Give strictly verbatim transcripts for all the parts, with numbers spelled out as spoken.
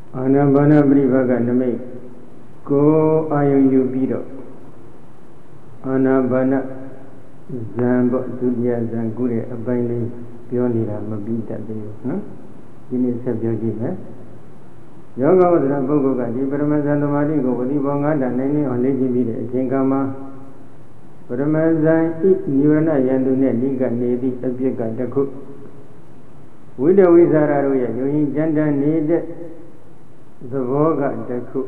Anabana Brivaga Name Go Ayu Bido Anabana Zambo Zulia Zangure Abaili Pionira Mabita Bill. In his subject, Yoga was a Boga, Ibrahim Marigo, Udibonga, and Nani on Lady Vida, Jingama, Brahmazan, eat Nurana Yandune, Liga, Navy, Abjaka, the cook. With a wizard, you gender needed the Voga, the cook.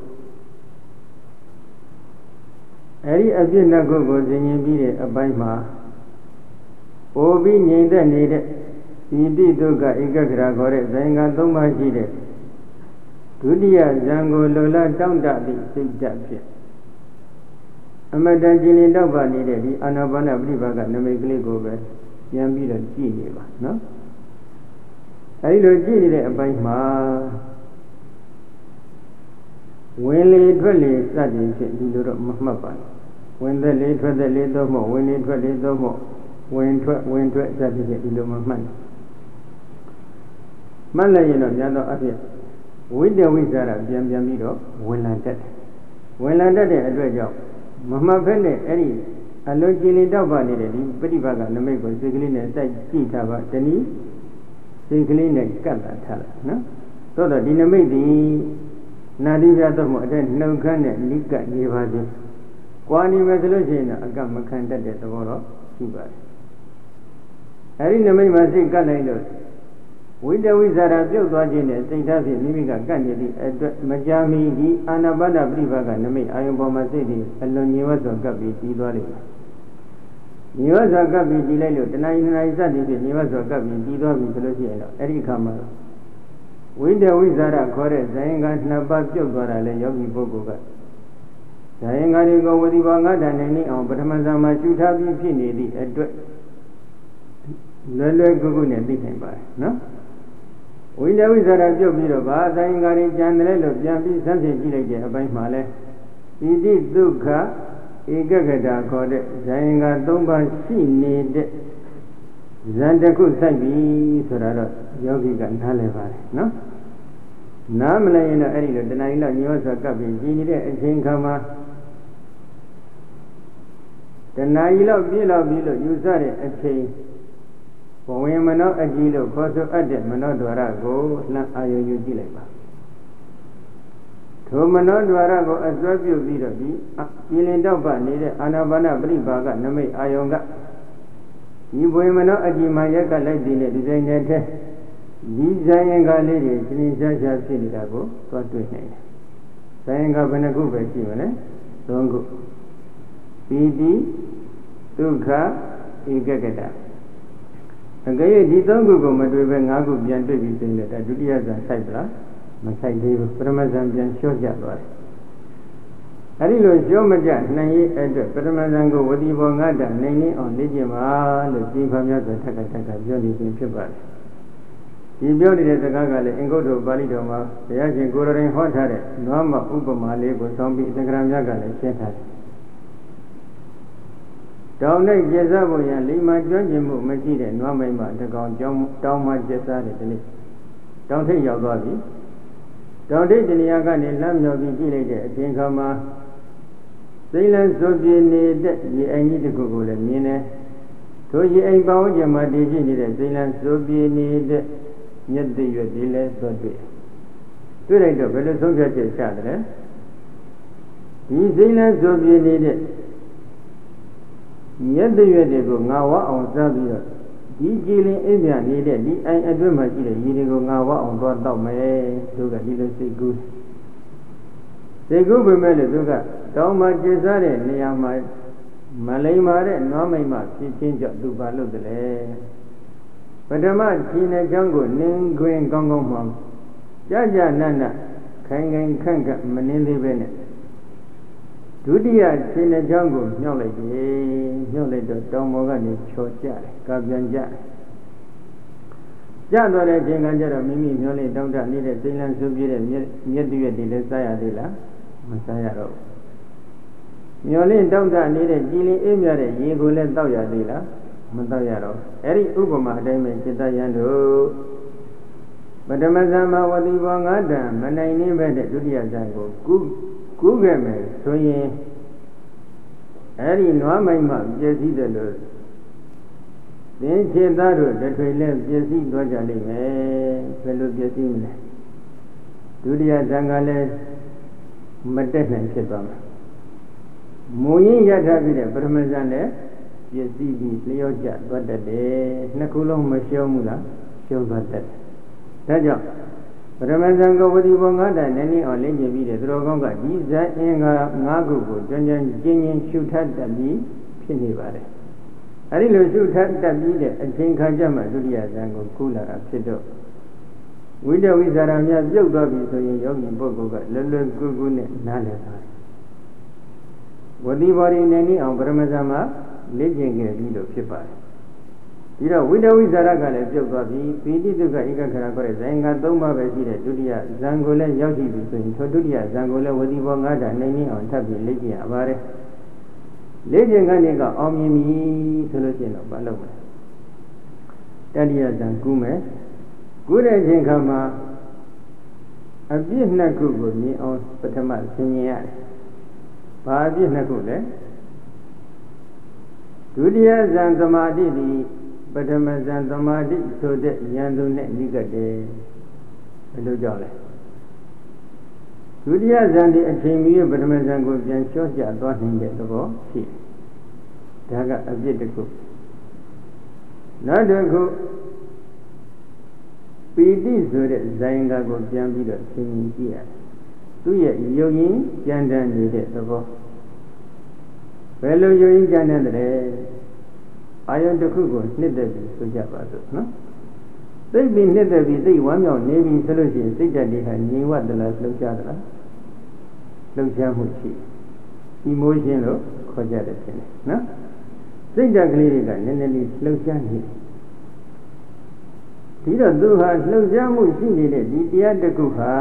Eri Abjana goes in Yabide, a Baima. Obi neither needed. Idi Duga, Igagra, Gore, Zanga, Doma, Hide. Gudia, Zango, Lola, down that the six japs. Amadanjili Dova needed the Anabana Brivaga, Namegli Gover, Yambida Geneva, no? I don't see it by Ma. When late for late, that is it, Mahmapan. When the late for the late of more, when it for late of more, when when to that is it, Mahman. Malayano, Yano Abia. With the wizard of Yamido, when I did. When I did a dredge job. Mamma Penne, Eddie, a logically double needed, pretty bag on the make of Siglin and said, Chitava, Denny, Siglin and Kata, no? So the dinner made the Nadia Domo, then no can and Lika Nivadi. Quani resolution, a gamma candidate of all, Siva. I didn't make my sick calendar. With the wizard of Jogajin, Saint Hafi, Mimica Gandhi, Majami, the Anabana Brivaga, Name, Ayobama City, alone you was a gabi, Tidori. You was a gabi, Dilelo, the nine nine Sadi, you was a gabi, Tidori, Pelosiano, Eric Kamara. With the wizard of Kore, Zainga, Nabab Jogara, Yogi Bogoga. Zainga go with the Banga and any on Batamazama should have been finished at Lele Gugun and became by, no? We know that a job of Zaingari Janel of Jambi Sansi by Male. He did Duka, Igagada called Zainga Domba, she need Zandaku Sabi, Sorara, Yogi and Haleva, no? Namla in a area, the Naila Nyosa Kabi, Gini and Jinkama. The Naila Bila Bila, you saw it at Chay. When we not a gilo, Coso Adet, Manodora go, not Ayu Gileba. To Manodora go as well you be the bee, feeling down needed Anabana Bribaga, Name Ayonga. You women not a Gimayaka like the designer. These Zayanga ladies, in Jaja Sinidago, what to say. Sayanga Benaguba, Simone, don't go. P D, Tuka, Igagata. A gay Ditongo Madriven Agu Bianto between the Adulias and Cypra, Masai Davis, Paramazan and Shoja. Arilo Jomajan, Nai, and Paramazango, Wadibo Nada, Nani on Legima, the Jimamia, the Takataka, Johnny in February. He built it at the Gaga and go to Balidoma, the Yajin Goran Hotare, Norma Ubama, Lego, Zombie, the Gram Yaga, and Shetas. Down there, Jezabo and Lima Jojimu, Majid and Wamema, the Gong, down my Jezari, the list. Don't take your body. Don't take the Yaga and Lam Yogi Gilade, Jinkama. Sailors of the need, ye I need to Google and Mine. To ye a bow, your muddy genie, sailors of the need, yet the your dealers would be. To the Villa Soviet Chadre. These sailors of the need. Yet the Yedigo Nawa on Zabia. The Gilly India needed the I do my Yedigo Nawa on God of my Duga, little say good. Say good, Bemele Duga, Doma Jezare, Niama, Malay Mare, Nomema, she changed up to Balu the lay. But the man, China Jungle, Ning Green Gongo Mom, Jaja Nana, Kang Kanga, Manili Bennett. Dudia China Jungle, no lady, no lady, Domogani, Choja, Gabianja. Jadore Jinganja, Mimi, Mule, don't need a Zealand Subir, Yedia de Lesaya de la Masayaro. Mule, don't need a Gili Emia, Yegule Doya de la Matayaro. Eri Ubama, Diamond, Chitayano. ပထမဇန်မှာဝတိဘောငါးတန်မနိုင်နေပဲတဲ့ဒုတိယဇန်ကိုကူးကူးခဲ့မယ်ဆိုရင်အဲ့ဒီနွားမိုက်မှပြည့်စည်တယ်လို့သင်္ချေသားတို့တထွေလည်းပြည့်စည်သွားကြလိမ့်မယ်ဘယ်လိုပြည့်စည်မလဲဒုတိယဇန်ကလည်းမတက်နိုင်ဖြစ်သွားမှာမူရင်းရထားပြီးတဲ့ပထမဇန်နဲ့ပြည့်စည်ပြီးလျော့ကျသွားတတ်တယ်နှစ်ခုလုံးမရှုံးဘူးလားရှုံးသွားတတ်တယ်ဒါကြောင့်ပထမဇန်ကဝတိဘောငါးတန်နဲ့နည်းအောင်လင်းကျင်ပြီးတဲ့သူတော်ကောင်းကဒီဇန်အင်္ဂါငါးခုကိုကြွကြွကျင်းချင်းရှုထပ်တတ်ပြီးဖြစ်နေပါတယ်အဲဒီလိုရှုထပ်တတ်ပြီးတဲ့အချိန်ခါကျမှဒုတိယဇန်ကိုကူးလာတာဖြစ်တော့ဝိတဝိဇာရများပြုတ်သွားပြီဆိုရင်ယောဂီပုဂ္ဂိုလ်ကလွယ်လွယ်ကူကူနဲ့နားလည်ပါတယ်ဝတိဘောရီနဲ့နည်းအောင်ပထမဇန်မှာလေ့ကျင့်ခဲ့ပြီးလို့ဖြစ်ပါတယ်ဒီတော့ဝိတဝိဇာရကလည်းပြုတ်သွားပြီပိဋိဒုက္ခဧကခရခေါ်တဲ့ဇန်ကသုံးပါးပဲရှိတဲ့ဒုတိယဇန်ကိုလည်းရောက်ရှိပြီဆိုရင်ထိုဒုတိယဇန်ကိုလည်းဝတိဘောငါးတန်နိုင်နေအောင်ထပ်ပြီးလေ့ကျင့်ရပါတယ်လေ့ကျင့်ကနေကအောင်မြင်ပြီဆိုလို့ရှိရင်တော့မလုပ်ဘူးတတိယဇန်ကူးမယ်ကူးတဲ့အချိန်ခါမှာအပြစ်နှစ်ခုကိုမြင်အောင်ပထမဆင်ញင်ရတယ်ဘာအပြစ်နှစ်ခုလဲဒုတိယဇန်သမာဓိသည်ပထမဇန်သမာဓိဆိုတဲ့ဉာဏ်သူနဲ့နိကတဲ့ဘယ်လိုကြောင့်လဲဒုတိယဇန်ဒီအချိန်မီပထမဇန်ကိုပြန်လျှော့ချသွားနိုင်တဲ့သဘောရှိတယ်ဒါကအပြစ်တစ်ခုနောက်တစ်ခုပီတိဆိုတဲ့ဇန်ကကိုပြန်ပြီးတော့သင်ကြည့်ရတယ်သူ့ရဲ့ယုံရင်ကြံတန်းနေတဲ့သဘောဘယ်လိုယုံရင်ကြံတန်းတယ်အာယုန်တစ်ခုကိုနှစ်သက်ပြီးဆိုကြပါစို့နော်သိပြီးနှစ်သက်ပြီးသိဝမ်းမြောက်နေပြီဆိုလို့ရှိရင်စိတ်ဓာတ်တွေဟာငြိမ်ဝတ်သလားလှုပ်ရှားသလားလှုပ်ရှားမှုရှိ emotion လို့ခေါ်ကြတယ်ဖြစ်နေနော်စိတ်ဓာတ်ကလေးတွေကနည်းနည်းလေးလှုပ်ရှားနေဒီတော့သူဟာလှုပ်ရှားမှုရှိနေတဲ့ဒီတရားတစ်ခုဟာ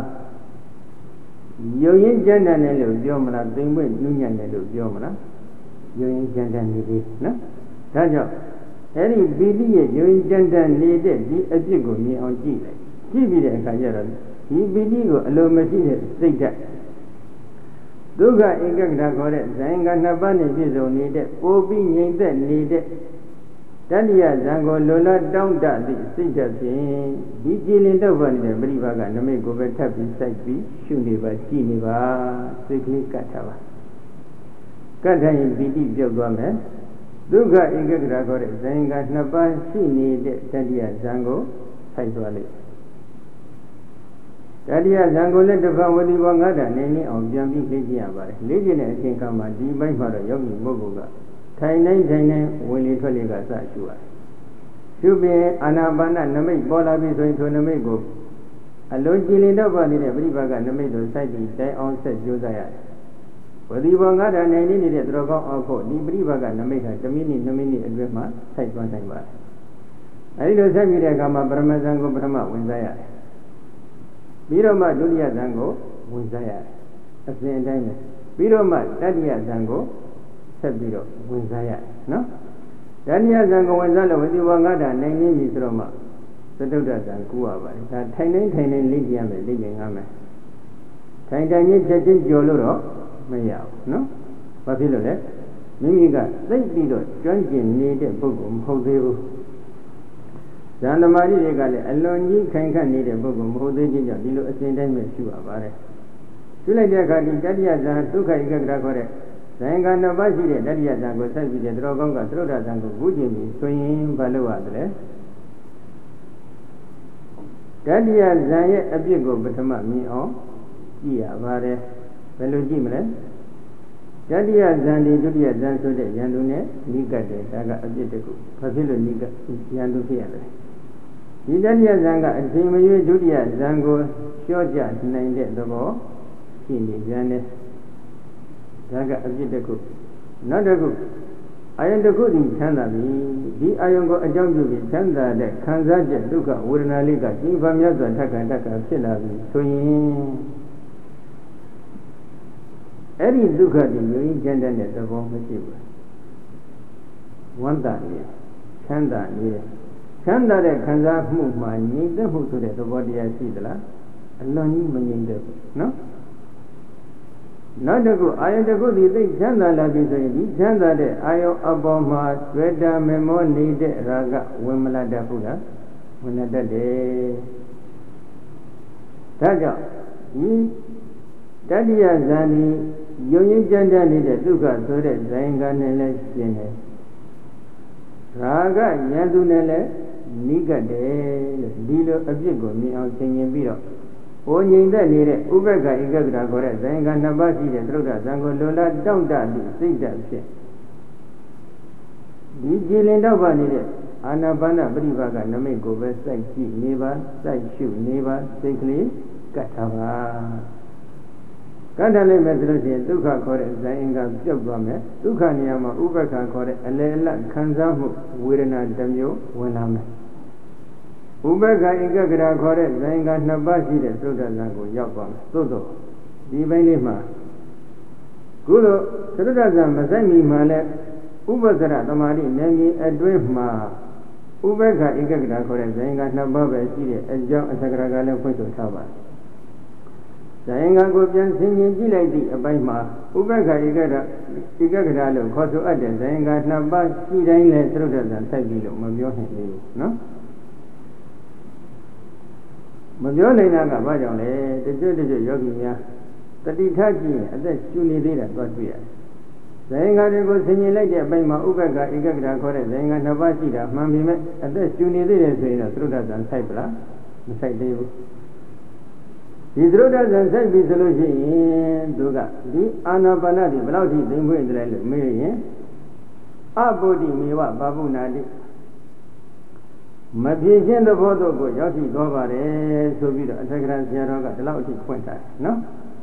ယုံရင်ကြံ့တယ်လို့ပြောမလားသိမ့်ပွင့်ညဉ့်ညံ့တယ်လို့ပြောမလားယုံရင်ကြံ့တယ်နေပြီနော်ဒါကြောင့်အဲ့ဒီပီတိရဲ့ယုံကြံ့တဲ့နေတဲ့ဒီအဖြစ်ကိုမြင်အောင်ကြည့်လိုက်ကြည့်ပြီးတဲ့အခါကျတော့ဒီပီတိကိုအလိုမရှိတဲ့စိတ်ဓာတ်ဒုက္ခဧကဂရခေါ်တဲ့ဇန်ကနှစ်ပါးနဲ့ပြည့်စုံနေတဲ့ပိုပြီးငြိမ်သက်နေတဲ့တတိယဇန်ကိုလိုလားတောင်းတသည့်စိတ်ဓာတ်ဖြင့်ဒီကြည်လင်တော့ပါနေတဲ့ပရိပါကနမိတ်ကိုပဲထပ်ပြီးစိုက်ပြီးရှုနေပါကြည့်နေပါစိတ်ကလေးကတ်ထားပါကတ်ထားရင်ပီတိပြုတ်သွားမယ်ဒုက္ခဧကဂရခေါ်တဲ့ဇန်ကနှစ်ပါးရှိနေတဲ့တတိယဇန်ကိုစိုက်သွားလိုက်တတိယဇန်ကိုလည်းတစ်ဖက်ဝတိဘောငါးတန်နေနေအောင်ပြန်ပြီးလေ့ကျင့်ရပါတယ်လေ့ကျင့်တဲ့အချိန်ကမှဒီဘက်မှာတော့ယောဂီပုဂ္ဂိုလ်ကထိုင်နိုင်ထိုင်နိုင်ဝင်လေထွက်လေကစရှုရတယ်ရှုပြီးအာနာပါနနမိတ်ပေါ်လာပြီဆိုရင်ထိုနမိတ်ကိုအလုံးကြည်လင်တော့ပါနေတဲ့ပြိပကနမိတ်တို့စိုက်ပြီးတိုင်အောင်ဆက်ကြိုးစားရတယ်ဝတိဘောငါးတန်နေနေတဲ့သူတော်ကောင်းအောင်ဖို့ဒီပြိပကနမိတ်ကတစ်မိနစ်နှစ်မိနစ်အတွင်းမှာစိုက်သွားနိုင်ပါတယ်အဲဒီလိုဆက်ပြီးတဲ့အခါမှာပရမဇန်ကိုပထမဝင်စားရတယ်ပြီးတော့မှဒုတိယဇန်ကိုဝင်စားရတယ်အစဉ်အတိုင်းပဲပြီးတော့မှတတိယဇန်ကိုဆက်ပြီးတော့ဝင်စားရတယ်နော်တတိယဇန်ကိုဝင်စားလို့ဝတိဘောငါးတန်နေနေပြီဆိုတော့မှသတုဒ္ဒဇန်ကူရပါတယ်ဒါထိုင်နေထိုင်နေလေ့ကျင့်ရမယ်လေ့ကျင့်ရမယ်ထိုင်တိုင်ချင်းချက်ချင်းကြော်လို့တော့မရဘူးနော်ဘာဖြစ်လို့လဲမိမိကသိပြီးတော့ကျွမ်းကျင်နေတဲ့ပုဂ္ဂိုလ်မဟုတ်သေးဘူးဇန်သမာဓိတွေကလည်းအလွန်ကြီးခိုင်ခန့်နေတဲ့ပုဂ္ဂိုလ်မဟုတ်သေးခြင်းကြောင့်ဒီလိုအစဉ်တိုင်းပဲရှုရပါတယ်ရှုလိုက်တဲ့အခါဒီတတိယဇန်ဒုက္ခဧကဂရခေါ်တဲ့ဇန်ကနှစ်ပါးရှိတဲ့တတိယဇန်ကိုစိုက်ပြီးတဲ့တော်ကောင်းကသရုဒ္ဓဇန်ကိုကူးကျင်ပြီးဆိုရင်ဘာလို့ရသလဲတတိယဇန်ရဲ့အပြစ်ကိုပထမမြင်အောင်ကြည့်ရပါတယ်ဘယ်လိုကြည့်မလဲတတိယဇန်ဒီဒုတိယဇန်ဆိုတဲ့ယန္တုနဲ့နိကတ်တယ်ဒါကအပြစ်တစ်ခုဘာဖြစ်လို့နိကတ်ယန္တုဖြစ်ရလဲဒီတတိယဇန်ကအချိန်မရွေးဒုတိယဇန်ကိုလျှော့ချနိုင်တဲ့သဘောရှိနေပြန်တယ်ဒါကအပြစ်တစ်ခုနောက်တစ်ခုအာယုန်တစ်ခုဒီချမ်းသာပြီဒီအာယုန်ကိုအကြောင်းပြုပြီးချမ်းသာတဲ့ခံစားချက်ဒုက္ခဝေဒနာလေးကဒီဗမြတ်စွာထက်ကန်တက်ကဖြစ်လာပြီဆိုရင်အဲ့ဒီဒုက္ခတွေမျိုးကြီးကျန်တဲ့သဘောမရှိဘူးဝမ်းသာနေချမ်းသာနေချမ်းသာတဲ့ခံစားမှုမှာငြိမ်သက်မှုဆိုတဲ့သဘောတရားရှိသလားအလွန်ကြီးမငြိမ်သက်ဘူးနော်နောက်တစ်ခုအာယုတစ်ခုဒီသိချမ်းသာလာပြီဆိုရင်ဒီချမ်းသာတဲ့အာယုအပေါ်မှာတွေ့တာမမောနေတဲ့ရာဂဝင်မလာတတ်ဘူးလားဝင်လာတတ်တယ်ဒါကြောင့်ဒီတတိယဇာတိယုံရင်ကြမ်းတမ်းနေတဲ့ဒုက္ခဆိုတဲ့ဇာယင်္ဂနဲ့လည်းရှင်တယ်ရာဂဉာဏ်သူနဲ့လည်းနိကတ်တယ်လို့ဒီလိုအပြစ်ကိုမြင်အောင်သင်ရင်ပြီးတော့ဘိုးငြိမ်သက်နေတဲ့ဥပ္ပက္ခဧကဂရခေါ်တဲ့ဇာယင်္ဂနှစ်ပါးရှိတဲ့သရုပ်ဒဇံကိုလွန်လာတောင့်တသည့်စိတ်ဓာတ်ဖြင့်ဒီကြည်လင်တော့ပါနေတဲ့အာနာပါနပရိပါကနမိတ်ကိုပဲစိုက်ကြည့်နေပါစိုက်ရှုနေပါစိတ်ကလေးကတ်ထားပါကတ်တယ်လိုက်မယ်ဆိုလို့ရှိရင်ဒုက္ခခေါ်တဲ့ဇာယင်္ဂပြုတ်သွားမယ်ဒုက္ခနေရာမှာဥပ္ပက္ခခေါ်တဲ့အလယ်အလတ်ခံစားမှုဝေဒနာတစ်မျိုးဝင်လာမယ်ဥပ္ပက္ခဧကဂရခေါ်တဲ့ဇာယင်္ဂနှစ်ပါးရှိတဲ့သုဒ္ဓဇံကိုရောက်သွားမယ်သို့တော့ဒီပိုင်းလေးမှာခုလိုသုဒ္ဓဇံမဆိုင်မီမှလည်းဥပ္ပဇ္ဇရသမာဓိဉာဏ်ကြီးအတွင်းမှာဥပ္ပက္ခဧကဂရခေါ်တဲ့ဇာယင်္ဂနှစ်ပါးပဲရှိတဲ့အကြောင်းအသက်ကရာကလည်းဖွင့်ဆိုထားပါတယ်ဇာယင်္ဂကိုပြန်ဆင်ခြင်ကြည့်လိုက်သည့်အပိုင်းမှာဥပ္ပက္ခဧကဂရဧကဂရလို့ခေါ်ဆိုအပ်တဲ့ဇာယင်္ဂနှစ်ပါးရှိတိုင်းလည်းသုဒ္ဓဇံစိုက်ပြီးလို့မပြောနိုင်သေးဘူးနော်မပြောနိုင်တာကဘာကြောင့်လဲတချို့တချို့ယောဂီများတတိထကြည့်ရင်အသက်ရှူနေသေးတာသွားတွေ့ရတယ်ဇာယင်္ဂတွေကိုဆင်ញင်လိုက်တဲ့အပိုင်းမှာဥပ္ပက္ခဧကဂရခေါ်တဲ့ဇာယင်္ဂနှစ်ပါးရှိတာမှန်ပြီမဲ့အသက်ရှူနေသေးတယ်ဆိုရင်တော့သုဒ္ဓဇံစိုက်ပလားမစိုက်သေးဘူးဒီသုဒ္ဓဇံစိုက်ပြီဆိုလို့ရှိရင်သူကဒီအာနာပါနဒီဘယ်လောက်ထိသိမ့်ခွင့်တယ်လို့မေးရင်အပုဒ္ဓိမေဝဘာပုနာတိမပြေခြင်းသဘောတို့ကိုရောက်ရှိသွားပါတယ်ဆိုပြီးတော့အထက်ကရာဆရာတော်ကဒီလောက်အထိဖွင့်ထားတယ်နော်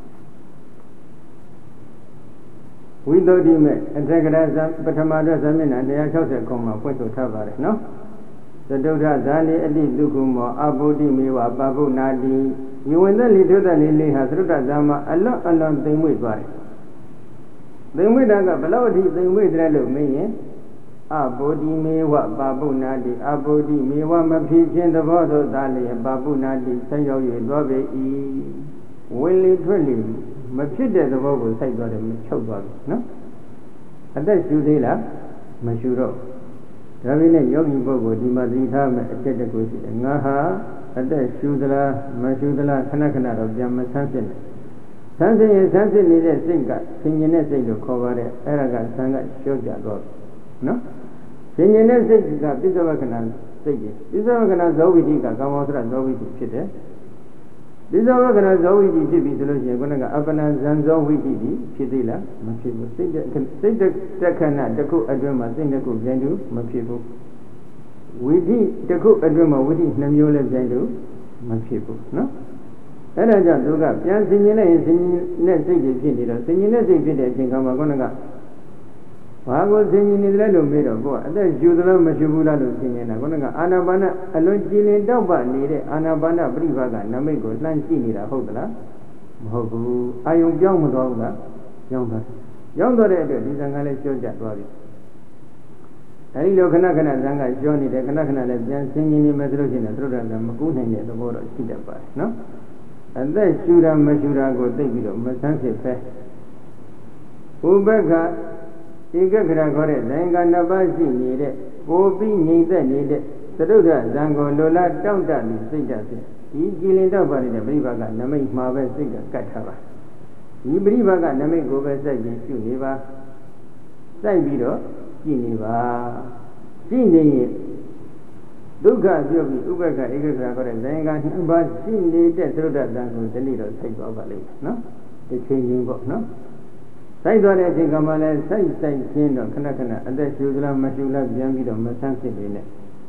ဝိသုဒ္ဓိမဲ့အထက်ကရာပထမတော့ဇာမျက်နှာone hundred sixtyခုမှာဖွင့်ဆိုထားပါတယ်နော်သတုထဇာနိအတိဒုက္ခမောအပုဒ္ဓိမေဝပါပုနာတိယဝင်သက်လီထုသက်လီလေးဟာသရုတ်တဇာမအလွန်အလွန်သိမ်မွေ့သွားတယ်သိမ်မွေ့တာကဘလောက်အထိသိမ်မွေ့တယ်လို့မင်းရင်အပုဒ္ဓိမေဝပါပုနာတိအပုဒ္ဓိမေဝမဖြစ်ခြင်းသဘောသို့သာလျက်ပါပုနာတိဆက်ရောက်၍သွားပေ၏ဝင်လေထွက်လေမဖြစ်တဲ့သဘောကိုစိုက်သွားတယ်မချုပ်သွားဘူးနော်အသက်ရှူသေးလားမရှူတော့ဒါပေမဲ့ယောဂီပုဂ္ဂိုလ်ဒီမှာသိထားမယ်အချက်တကူရှိတယ်ငါဟာအသက်ရှူသလားမရှူသလားခဏခဏတော့ပြန်မဆန်းဖြစ်နဲ့ဆန်းစစ်ရင်ဆန်းစစ်နေတဲ့စိတ်ကဆင်ញင်တဲ့စိတ်လို့ခေါ်ပါတယ်အဲ့ဒါကဆန်းကလျှော့ကြတော့နော်ဆင်ញင်တဲ့စိတ်ကပိဿဝကနာစိတ်ကြီးပိဿဝကနာဇောဝိတိကကာမောသရဇောဝိတိဖြစ်တယ်ပိဿဝကနာဇောဝိတိဖြစ်ပြီဆိုလို့ရှိရင်ခုနကအပ္ပနာဇံဇောဝိတိဖြစ်သေးလားမဖြစ်ဘူးစိတ်စိတ်တက်ခဏတစ်ခုအတွင်းမှာစိတ်တစ်ခုပြန်တူမဖြစ်ဘူးဝိသိတစ်ခုအတွင်းမှာဝိသိနှမျိုးလည်းပြန်တူမဖြစ်ဘူးနော်အဲ့ဒါကြောင့်သူကပြန်ဆင်ញင်လိုက်ရင်ဆင်ញင်တဲ့စိတ်တွေဖြစ်နေတော့ဆင်ញင်တဲ့စိတ်ဖြစ်တဲ့အချိန်ခါမှာခုနကဘာကိုဆင်ញင်နေတယ်လို့မေးတော့ကိုကအသက်ရှူသလားမရှူဘူးလားလို့ဆင်ញင်တာခုနကအာနာပါနအလွန်ကြည်လင်တောက်ပနေတဲ့အာနာပါနပရိပါကနမိတ်ကိုလှမ်းကြည့်နေတာဟုတ်သလားမဟုတ်ဘူးအာယုံပြောင်းမသွားဘူးလားပြောင်းသွားတယ်ပြောင်းသွားတဲ့အတွက်ဒီဇံကလည်းကျော့ကျသွားပြီအဲဒီလိုခဏခဏဇံကကျော်နေတယ်ခဏခဏလည်းပြန်ဆင်ញင်နေမယ်ဆိုလို့ရှိရင်သုဒ္ဓဇံမကူးနိုင်တဲ့သဘောတော့ရှိတတ်ပါတယ်နော်အသက်ရှူတာမရှူတာကိုသိပြီးတော့မဆန်းဖြစ်ဖဲဥပ္ပက္ခဧကဂရခေါ်တဲ့ဇာယင်္ဂနှစ်ပါးရှိနေတဲ့ပိုပြီးငြိမ့်သက်နေတဲ့သတုဒ္ဓဇံကိုလိုလားတောင့်တပြီးစိတ်ဓာတ်ဖြင့်ဒီကြည်လင်တော့ပါနေတဲ့ပရိပါကနမိတ်မှာပဲစိတ်ကကတ်ထားပါဒီပရိပါကနမိတ်ကိုပဲစိုက်ပြီးရှုနေပါစိုက်ပြီးတော့ကြည်နေပါကြည်နေရင်ဒုက္ခပြုတ်ပြီးဥပ္ပက္ခဧကဂရခေါ်တဲ့ဇာယင်္ဂနှစ်ပါးရှိနေတဲ့သတုဒ္ဓဇံကိုဒီနေ့တော့စိုက်သွားပါလိမ့်မယ်နော်တစ်ချိန်ချင်းပေါ့နော်စိုက်သွားတဲ့အချိန်ကမှလည်းစိုက်စိုက်ချင်းတော့ခဏခဏအသက်ရှူသလားမရှူလားပြန်ပြီးတော့မဆန်းဖြစ်နေနဲ့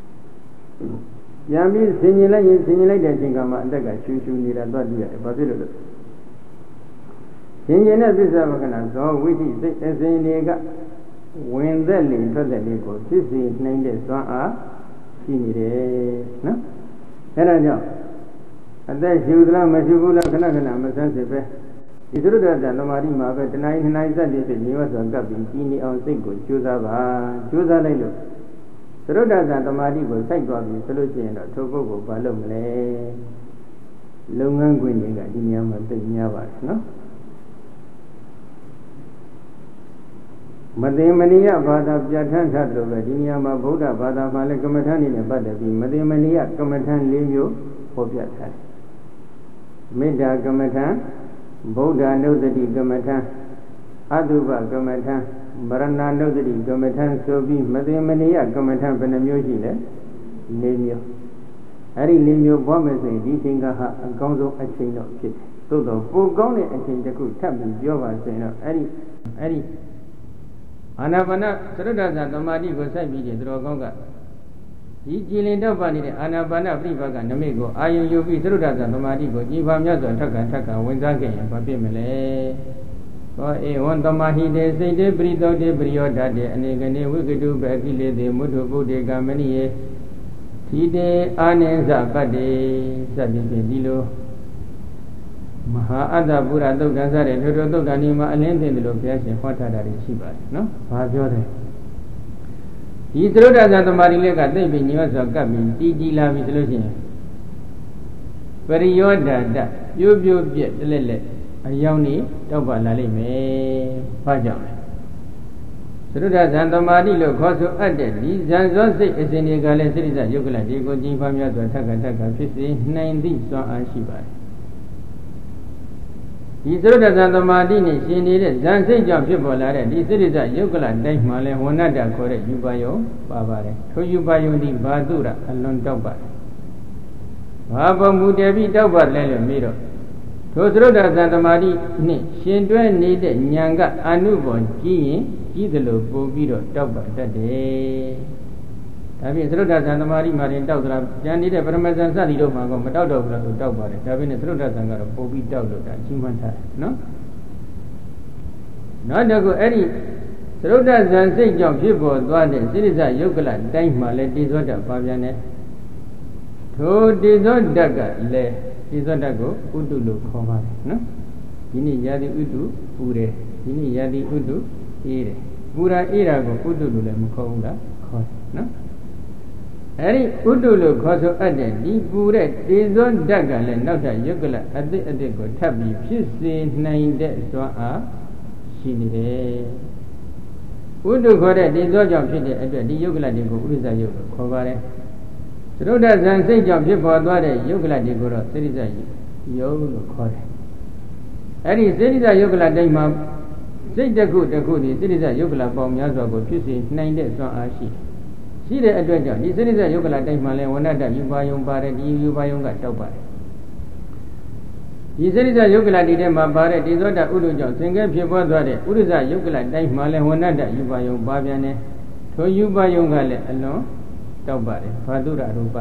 ပြန်ပြီးဆင်ញင်လိုက်ရင်ဆင်ញင်လိုက်တဲ့အချိန်ကမှအသက်ကရှူရှူနေတာသွားကြည့်ရတယ်ဘာဖြစ်လို့လဲဆင်ញင်တဲ့ပစ္စဝကနာဇောဝိသိစိတ်အစဉ်တွေကဝင်သက်လေထွက်သက်လေကိုဖြစ်စေနိုင်တဲ့ဇွမ်းအားရှိနေတယ်နော်အဲ့ဒါကြောင့်အသက်ရှူသလားမရှူဘူးလားခဏခဏမဆန်းဖြစ်ပဲဒီသုဒ္ဓဇံသမာဓိမှာပဲတဏှာနှစ်နိုင်စက်တည်းဖြစ်နေဝတ်စွာကပ်ပြီးကြည်နေအောင်စိတ်ကိုကြိုးစားပါကြိုးစားလိုက်လို့သရုဒ္ဓဇာသမာဓိကိုစိုက်သွားပြီဆိုလို့ရှိရင်တော့ထိုပုဂ္ဂိုလ်ဘာလုပ်မလဲလုပ်ငန်းခွင်တွေကဒီနေရာမှာသိများပါတယ်နော်မသိမနိယဘာသာပြဋ္ဌာန်းထားတယ်လို့ပဲဒီနေရာမှာဗုဒ္ဓဘာသာမှာလည်းကမ္မထာနေနဲ့ပတ်သက်ပြီးမသိမနိယကမ္မထာ၄မျိုးဟောပြထားတယ်မေတ္တာကမ္မထာဗုဒ္ဓနုဒ္ဒတိကမ္မထာအတုပကမ္မထာမရဏနုဒ္ဒတိကမ္မထာဆိုပြီးမသိမနိယကမ္မထာဘယ်နှမျိုးရှိလဲ၄မျိုးအဲ့ဒီ၄မျိုးပွားမယ်ဆိုရင်ဒီသင်္ကဟာအကောင်းဆုံးအချိန်တော့ဖြစ်တယ်သို့တော့ပိုကောင်းတဲ့အချိန်တစ်ခုထပ်ပြီးပြောပါဆိုရင်တော့အဲ့ဒီအဲ့ဒီအာနာပါနသရုဒ္ဓဇာသမာဓိကိုစိုက်ပြီးတယ်သူတော်ကောင်းကဒီကြည်လင်တော့ပါနေတဲ့အာနာပါနပြိပါကနမိတ်ကိုအာယုံယူပြီးသရုဒ္ဓဇာသမာဓိကိုကြည်ပါမြတ်စွာထက်ကထက်ကဝင်စားခဲ့ရင်ဘာဖြစ်မလဲသောဧဝံသမာဟိတေစိတ်တေပရိသောတေပရိယောဓာတေအနေကနေဝိကတုပကိလေသေမုထုပုဒ္ဒေကမဏိယေသီတေအာနိသပတ္တိစသဖြင့်ဒီလိုမဟာအတ္တပုရသုတ်တံစတဲ့ထိုထိုသုတ်တံဒီမှာအလင်းသိတယ်လို့ဘုရားရှင်ဟောထားတာရှိပါတယ်နော်။ဘာပြောတယ်ဒီသရုဒ္ဓဇာသမာဓိလေးကသိပ်ပြီးညီမစွာကပ်ပြီးတည်ကြည်လာပြီဆိုလို့ရှိရင်ပရိယောဓာတပြိုးပြိုးပြက်တလက်လက်အယောင်နေတောက်ပါလာလိမ့်မယ်။ဘာကြောင့်လဲသရုဒ္ဓဇာသမာဓိလို့ခေါ်ဆိုအပ်တဲ့ဒီဇန်ဇောစိတ်အစဉ်တွေကလည်းစိရိစယုတ်ကလဒီကိုကြည်ပါများစွာထက်ကထက်ကဖြစ်စေနိုင်သည့်စွမ်းအားရှိပါတယ်ဒီသရုဒ္ဓဇာသမာဓိနဲ့ရှင်နေတဲ့ဇန်စိတ်ကြောင့်ဖြစ်ပေါ်လာတဲ့ဒီစိရိစယုတ်ကလတိုင်းမှာလဲဝဏ္ဏတခေါ်တဲ့ယူပါယုံပါပါတယ်ထိုယူပါယုံဒီဘာတုရအလွန်တောက်ပါတယ်ဘာပေါ်မူတည်ပြီးတောက်ပါလဲလို့မေးတော့ထိုသရုဒ္ဓဇာသမာဓိနဲ့ရှင်တွဲနေတဲ့ဉာဏ်ကအနုဘောကြီးရင်ကြီးတယ်လို့ပို့ပြီးတော့တောက်ပါတတ်တယ်ဒါဖြင့်သရုဒ္ဓဇာသမာဓိမှာရင်တောက်သလားဉာဏ်နေတဲ့ပရမဇန်စသည်တို့မှာကမတောက်တော့ဘူးလားဆိုတောက်ပါတယ်ဒါဖြင့်သရုဒ္ဓဇာကတော့ပို့ပြီးတောက်လို့ဒါကြီးမှန်းထားတယ်နော်နောက်တစ်ခုအဲ့ဒီသရုဒ္ဓဇန်စိတ်ကြောင့်ဖြစ်ပေါ်သွားတဲ့စိရိစယုတ်ကလတိုင်းမှာလဲတိသောတပါပြန်တယ်ထိုတိသောတကလည်းတိသောတကိုဥတုလို့ခေါ်ပါတယ်နော်ဒီနေ့ယာတိဥတုပူတယ်ဒီနေ့ယာတိဥတုအေးတယ်ပူရာအေးတာကိုဥတုလို့လည်းမခေါ်ဘူးလားခေါ်တယ်နော်အဲ့ဒီဥတုလို့ခေါ်ဆိုအပ်တဲ့ဒီပူတဲ့တေဇောဓာတ်ကလည်းနောက်ထပ်ယုတ်ကလအသစ်အသစ်ကိုထပ်ပြီးဖြစ်စေနိုင်တဲ့စွမ်းအားရှိနေတယ်ဥတုခေါ်တဲ့တေဇောကြောင့်ဖြစ်တဲ့အတွက်ဒီယုတ်ကလတွေကိုဥရိစ္ဆယုတ်လို့ခေါ်ပါတယ်သရုဒ္ဓဇန်စိတ်ကြောင့်ဖြစ်ပေါ်သွားတဲ့ယုတ်ကလတွေကိုတော့စိရိစယုတ်လို့ခေါ်တယ်အဲ့ဒီစိရိစယုတ်ကလတိုင်းမှာစိတ်တစ်ခုတစ်ခုဒီစိရိစယုတ်ကလပေါင်းများစွာကိုဖြစ်စေနိုင်တဲ့စွမ်းအားရှိတယ်ရှိတဲ့အတွက်ကြောင့်ဒီစိရိစယုတ်ကလတိုင်းမှာလဲဝဏ္ဏတယူပါယုံပါတယ်ဒီယူပါယုံကတောက်ပါတယ်ဒီစိရိစယုတ်ကလဒီထဲမှာပါတဲ့ဒီသောတာဥဒ္ဒကြောင့်သင်္ကေဖြစ်ပေါ်သွားတဲ့ဥရိစ္ဆယုတ်ကလတိုင်းမှာလဲဝဏ္ဏတယူပါယုံပါပြန်တယ်ထိုယူပါယုံကလည်းအလွန်တောက်ပါတယ်ဘာတုရရူပပဲ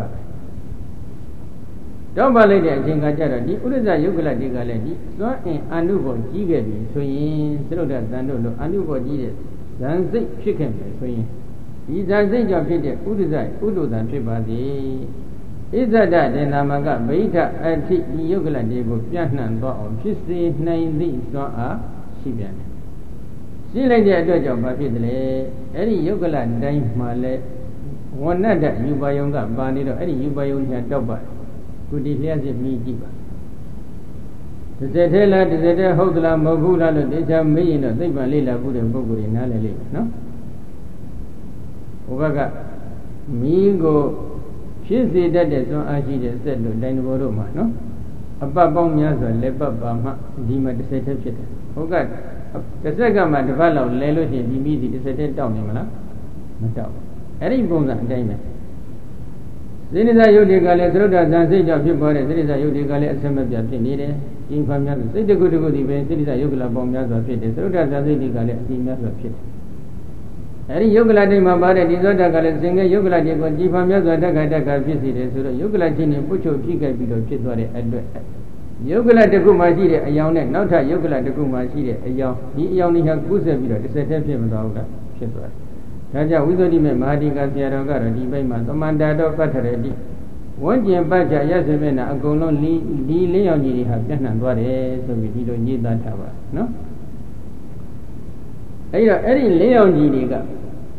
တောက်ပါလိုက်တဲ့အချိန်ကကြတော့ဒီဥရိစ္ဆယုတ်ကလဒီကလည်းဒီသွမ်းအင်အနုဘောကြီးခဲ့ပြီဆိုရင်သရုဒ္ဓဇန်တို့လိုအနုဘောကြီးတဲ့ဇန်စိတ်ဖြစ်ခဲ့မယ်ဆိုရင်ဒီဇန်စိတ်ကြောင့်ဖြစ်တဲ့ဥဒ္ဒဇဥဒ္ဒဇံဖြစ်ပါသည်ဣဇဒဒေနာမကဗိဓအဋ္ဌိဒီယုတ်ကလဒီကိုပြန့်နှံ့သွားအောင်ဖြစ်စေနိုင်သည့်စွမ်းအားရှိပြန်တယ်ရှိလိုက်တဲ့အတွက်ကြောင့်ဘာဖြစ်သလဲအဲ့ဒီယုတ်ကလတိုင်းမှာလဲဝဏ္ဏတယူပါယုံကပါနေတော့အဲ့ဒီယူပါယုံညာတောက်ပါတယ်ကုတိလျှက်စစ်မိကြည့်ပါတစ်စက်သေးလားတစ်စက်သေးဟုတ်သလားမဟုတ်ဘူးလားလို့တေချာမေးရင်တော့သိပ္ပံလေ့လာမှုတဲ့ပုဂ္ဂိုလ်တွေနားလည်လိမ့်မယ်နော်ဟိုဘက်ကမိကိုဖြစ်စေတတ်တဲ့စွမ်းအားရှိတဲ့စက်တို့တိုင်းဘောတို့မှာနော်အပတ်ပေါင်းများစွာလက်ပတ်ပါမှဒီမှာတစ်စက်သေးဖြစ်တယ်ဟိုကတစ်စက်ကမှတစ်ပတ်လောက်လဲလို့ရှိရင်ဒီမိစီတစ်စက်သေးတောက်နေမလားမတောက်ဘူးအဲ့ဒီပုံစံအတိုင်းပဲစိရိစယုတ်တွေကလည်းသရုဒ္ဓဇန်စိတ်ကြောင့်ဖြစ်ပေါ်တဲ့စိရိစယုတ်တွေကလည်းအဆက်မပြတ်ဖြစ်နေတယ်။ဒီဖာများစိတ်တကုတကုဒီပဲစိရိစယုတ်ကလပေါင်းများစွာဖြစ်တယ်သရုဒ္ဓဇန်စိတ်တွေကလည်းအစီများစွာဖြစ်တယ်။အဲဒီယုတ်ကလတိမှာပါတဲ့ဒီသောတကလည်းစင်ကဲယုတ်ကလတိကိုဒီဖာများစွာတက်ခါတက်ခါဖြစ်စီတယ်ဆိုတော့ယုတ်ကလချင်းနဲ့ပုတ်ချုပ်ဖြစ်ခဲ့ပြီးတော့ဖြစ်သွားတဲ့အတွက်ယုတ်ကလတစ်ခုမှရှိတဲ့အယောင်နဲ့နောက်ထပ်ယုတ်ကလတစ်ခုမှရှိတဲ့အယောင်ဒီအယောင်တွေဟာကူးဆက်ပြီးတော့တစ်ဆက်တည်းဖြစ်မသွားဘူးလားဖြစ်သွားတယ်ဒါကြောင့်ဝိသုဒ္ဓိမေမဟာဒီကဆရာတော်ကတော့ဒီဘက်မှာသမန္တာတော်ပတ္ထရတိဝန်းကျင်ပတ်ချရစေမဲ့နာအကုန်လုံးဒီဒီလေးယောက်ကြီးတွေဟာပြန့်နှံ့သွားတယ်ဆိုပြီးဒီလိုညှိသားထားပါနော်အဲဒီတော့အဲ့ဒီလေးယောက်ကြီးတွေက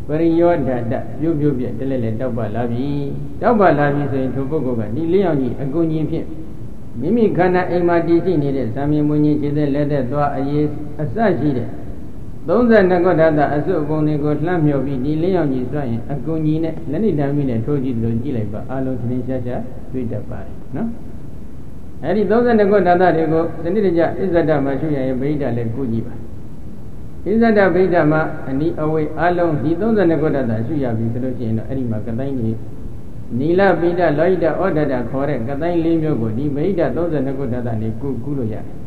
ပရိယောဓာတပြုတ်ပြုတ်ပြတလဲလဲတောက်ပလာပြီတောက်ပလာပြီဆိုရင်ထိုပုဂ္ဂိုလ်ကဒီလေးယောက်ကြီးအကုန်ကြီးဖြင့်မိမိခန္ဓာအိမ်မှာတည်ရှိနေတဲ့ဇာမြင်မွေးကြီးခြေသက်လက်သက်သွားအရေးအစရှိတဲ့သုံးဆယ်နှစ်ခုဓာတအစုပ်ပုံတွေကိုလှမ်းမြော်ပြီးဒီလေးယောက်ကြီးစွန့်ရင်အကုန်ကြီးနဲ့လက်နိဒံမိနဲ့ထိုးကြည့်လို့ကြည့်လိုက်ပါအလုံးသင်္ချာချာတွေ့တတ်ပါတယ်နော်အဲ့ဒီသုံးဆယ်နှစ်ခုဓာတတွေကိုစနစ်တကျအစ္ဆဒမှာရှုရရင်ဗိဓာလည်းကုကြည့်ပါဣဇဒဗိဓာမှာအနိအဝိအလုံးဒီသုံးဆယ်နှစ်ခုဓာတရှုရပြီဆိုလို့ရှိရင်တော့အဲ့ဒီမှာကတိုင်းကြီးနီလပိဒလောဟိတဩဒတခေါ်တဲ့ကတိုင်းလေးမျိုးကိုဒီဗိဓာသုံးဆယ်နှစ်ခုဓာတနဲ့ကုကုလို့ရတယ်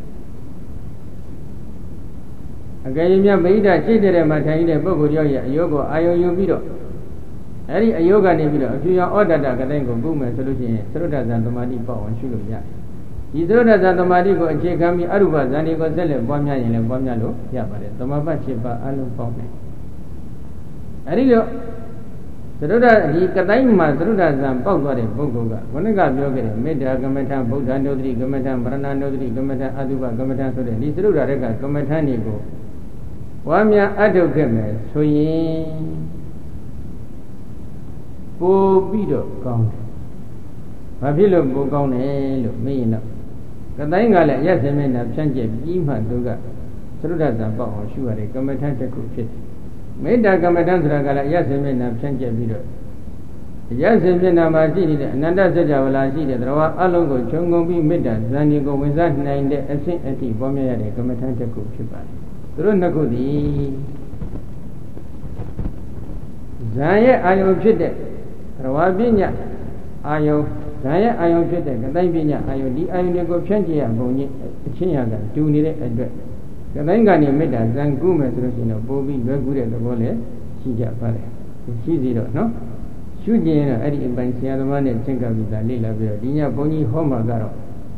အကယ်၍မြတ်ဗိဓာရှိတဲ့မှာထိုင်နေတဲ့ပုဂ္ဂိုလ်ရဲ့အယောကိုအာယုံယူပြီးတော့အဲ့ဒီအယောကနေပြီးတော့အဖြူရောင်ဩဒတကတိုင်းကိုကုမယ်ဆိုလို့ရှိရင်သရုဒ္ဒဇံသမာဓိပေါ့ဝင်ရှုလို့ရတယ်ဒီသရုဒ္ဒဇံသမာဓိကိုအခြေခံပြီးအရုပဇံဒီကိုဆက်လက်ပွားများရင်လည်းပွားများလို့ရပါတယ်သမဘ七ပါအလုံးပေါင်းတယ်အဲ့ဒီတော့သရုဒ္ဒဒီကတိုင်းမှာသရုဒ္ဒဇံပေါက်သွားတဲ့ပုဂ္ဂိုလ်ကဘုန်းကပြောခဲ့တဲ့မေတ္တာကမ္မထံဗုဒ္ဓနုဒ္ဓတိကမ္မထံဗရဏနုဒ္ဓတိကမ္မထံအတုပကမ္မထံဆိုတဲ့ဒီသရုဒ္ဒရကကမ္မထံတွေကိုဝါများအထုတ်ခဲ့မယ်ဆိုရင်ပို့ပြီးတော့ကောင်းတယ်ဘာဖြစ်လို့ပို့ကောင်းတယ်လို့မေးရင်တော့ကတိုင်းကလည်းရက်စင်မျက်နှာဖြန့်ကျက်ပြီးမှသူကသရုဒ္ဒဇံပေါက်အောင်ရှုရတဲ့ကမ္မထံတစ်ခုဖြစ်တယ်မေတ္တာကမ္မထံဆိုတာကလည်းရက်စင်မျက်နှာဖြန့်ကျက်ပြီးတော့ရက်စင်မျက်နှာမှာရှိနေတဲ့အနန္တစัจ java လာရှိတဲ့သရဝအလုံးကိုခြုံငုံပြီးမေတ္တာဇံဒီကိုဝင်စားနိုင်တဲ့အဆင့်အထိပေါ်မြတ်ရတဲ့ကမ္မထံတစ်ခုဖြစ်ပါတယ်သူတို့နှစ်ခုသည်ဇံရဲ့အာယုံဖြစ်တဲ့သရဝပညာအာယုံဇံရဲ့အာယုံဖြစ်တဲ့ကတိုင်းပညာအာယုံဒီအာယုံတွေကိုဖြန့်ကျက်ရပုံကြီးအချင်းရကတူနေတဲ့အတွက်ကတိုင်းကနေမေတ္တာဇံကုမယ်ဆိုလို့ရှိရင်တော့ပို့ပြီးလွယ်ကူတဲ့သဘောလည်းရှိကြပါတယ်ရှိစီတော့နော်ရှုကျင်တော့အဲ့ဒီအပိုင်းဆရာသမားနဲ့သင်္ကပ္ပိသာလေ့လာပြီးတော့ဒီညဘုန်းကြီးဟောမှာကတော့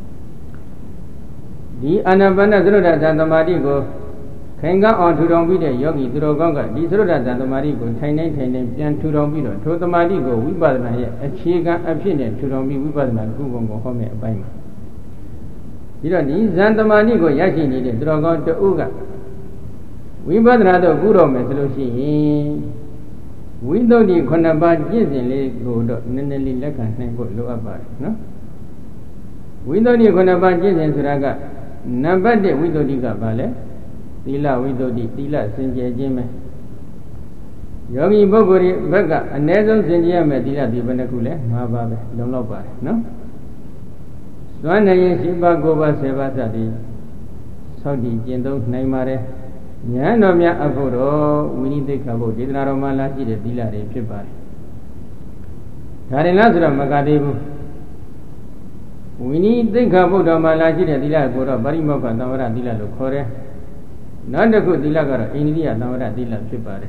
ဒီအာနာပါနသရုဒ္ဒဇံသမာဓိကိုခိုင်ကအောင်ထူထောင်ပြီးတဲ့ယောဂီသူတော်ကောင်းကဒီသရုဒ္ဒဇံသမာဓိကိုထိုင်နေထိုင်နေပြန်ထူထောင်ပြီးတော့ထိုသမာဓိကိုဝိပဿနာရဲ့အခြေခံအဖြစ်နဲ့ထူထောင်ပြီးဝိပဿနာကုပုံကိုဟောမယ်အပိုင်းမှာပြီးတော့ဒီဇံသမာဓိကိုရရှိနေတဲ့သူတော်ကောင်းတဦးကဝိပဿနာတော့ကုတော်မယ်ဆိုလို့ရှိရင်ဝိသုဒ္ဓိခုနှစ်ပါးကျင့်စဉ်လေးကိုတော့နည်းနည်းလေးလက်ခံနိုင်ဖို့လိုအပ်ပါတယ်နော်ဝိသုဒ္ဓိခုနှစ်ပါးကျင့်စဉ်ဆိုတာကနံပါတ်တစ်ဝိသုဒ္ဓိကဘာလဲသီလဝိသုဒ္ဓိသီလစင်ကြယ်ခြင်းပဲယောဂီပုဂ္ဂိုလ်ရဲ့ဘက်ကအနည်းဆုံးစင်ကြယ်ရမယ်သီလဒီဘယ်နှခုလဲ၅ပါးပဲလုံလောက်ပါတယ်နော်စွမ်းနိုင်ရင်၈ပါး၉ပါး၁၀ပါးစသည်သောက်တည်ကျင့်သုံးနိုင်ပါတယ်ဉာဏ်တော်များအဖို့တော့ဝိနည်းသိက္ခာဘုဒေသနာတော်မှာလာရှိတဲ့သီလတွေဖြစ်ပါတယ်ဒါရင်လားဆိုတော့မကသေးဘူးဝိနည်းသိက္ခာဘုတော်မှာလာရှိတဲ့သီလကိုတော့ပရိမောက္ခသံဝရသီလလို့ခေါ်တယ်နောက်တစ်ခုသီလကတော့အိန္ဒိယသံဝရသီလဖြစ်ပါတယ်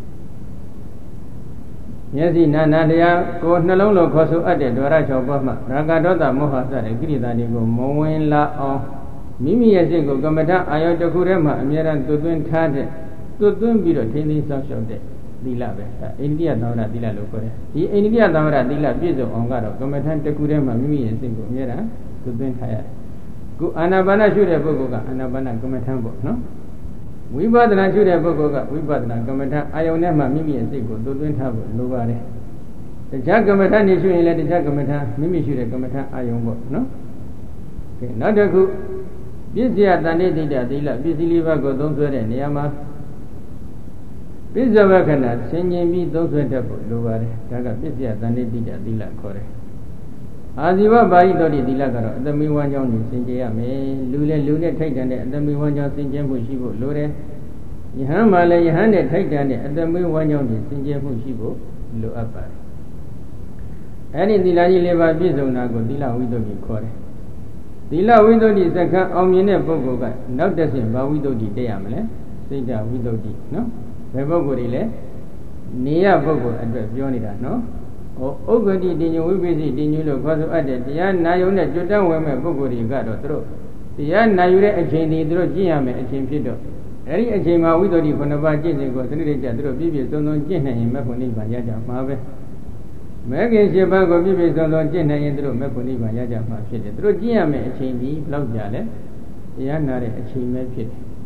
မျက်စိနာနာတရားကိုနှလုံးလိုခေါ်ဆိုအပ်တဲ့ဒွါရ၆ပါးမှရာဂဒေါသမောဟစတဲ့ကိရိတာတွေကိုမဝင်လာအောင်မိမိရဲ့စိတ်ကိုကမ္မထအာယုတစ်ခုထဲမှာအမြဲတမ်းသွတ်သွင်းထားတဲ့သွတ်သွင်းပြီးတော့ထိန်းသိမ်းစောင့်ရှောက်တဲ့သီလပဲအဲအိန္ဒိယသံဝရသီလလို့ခေါ်တယ်ဒီအိန္ဒိယသံဝရသီလပြည့်စုံအောင်ကတော့ကမ္မထတစ်ခုထဲမှာမိမိရဲ့စိတ်ကိုအမြဲတမ်းသွတ်သွင်းထားရတယ်ခုအာနာပါနရှုတဲ့ပုဂ္ဂိုလ်ကအာနာပါနကမ္မထပေါ့နော်ဝိပဿနာရှုတဲ့ပုဂ္ဂိုလ်ကဝိပဿနာကမ္မထအာယုန်ထဲမှာမိမိရဲ့စိတ်ကိုသွတ်သွင်းထားဖို့လိုပါတယ်တခြားကမ္မထနေရှုရင်လည်းတခြားကမ္မထမိမိရှုတဲ့ကမ္မထအာယုန်ပေါ့နော်ကဲနောက်တစ်ခုပစ္စယတန်တိတိတသီလပစ္စည်းလေးပါးကိုသုံးဆွဲတဲ့နေရာမှာပစ္စဝခဏဆင်ញင်ပြီးသုံးဆွဲတတ်ဖို့လိုပါတယ်ဒါကပစ္စယတန်တိတိတသီလခေါ်တယ်အာဇီဝဘာဟိတောတိသီလကတော့အတမေဝမ်းကြောင်းကိုစင်ကြယ်ရမယ်လူလည်းလူနဲ့ထိုက်တန်တဲ့အတမေဝမ်းကြောင်းစင်ကြယ်မှုရှိဖို့လိုတယ်ယဟန်မှာလည်းယဟန်နဲ့ထိုက်တန်တဲ့အတမေဝမ်းကြောင်းကိုစင်ကြယ်မှုရှိဖို့လိုအပ်ပါတယ်အဲ့ဒီသီလကြီးလေးပါးပြည့်စုံတာကိုသီလဝိသုဒ္ဓိခေါ်တယ်သီလဝိသုဒ္ဓိစက္ခအောင်မြင်တဲ့ပုဂ္ဂိုလ်ကနောက်တစ်ဆင့်ဘာဝိသုဒ္ဓိတက်ရမလဲစိတ်ဓာဝိသုဒ္ဓိနော်ဘယ်ပုဂ္ဂိုလ်တွေလဲနေရပုဂ္ဂိုလ်အတွက်ပြောနေတာနော်ဟောဥက္ကဋ္ဌတင်ညဝိပ္ပစီတင်ညလို့ခေါ်ဆိုအပ်တဲ့တရားနာယုံနဲ့ကြွတန်းဝင်မဲ့ပုဂ္ဂိုလ်တွေကတော့သူတို့တရားနာယူတဲ့အချိန်ဒီသူတို့ကျင့်ရမယ်အချိန်ဖြစ်တော့အဲဒီအချိန်မှာဝိသုဒ္ဓိခုနှစ်ပါးကျင့်စဉ်ကိုစနစ်တကျသူတို့ပြည့်ပြည့်စုံစုံကျင့်နိုင်ရင်မဲ့ဖို့နိဗ္ဗာန်ရကြမှာပဲမဲခင်၈ပါးကိုပြည့်ပြည့်စုံစုံကျင့်နိုင်ရင်သူတို့မဲ့ဖို့နိဗ္ဗာန်ရကြမှာဖြစ်တယ်သူတို့ကျင့်ရမယ်အချိန်ဒီဘယ်လောက်ကြာလဲတရားနာတဲ့အချိန်ပဲဖြစ်တယ်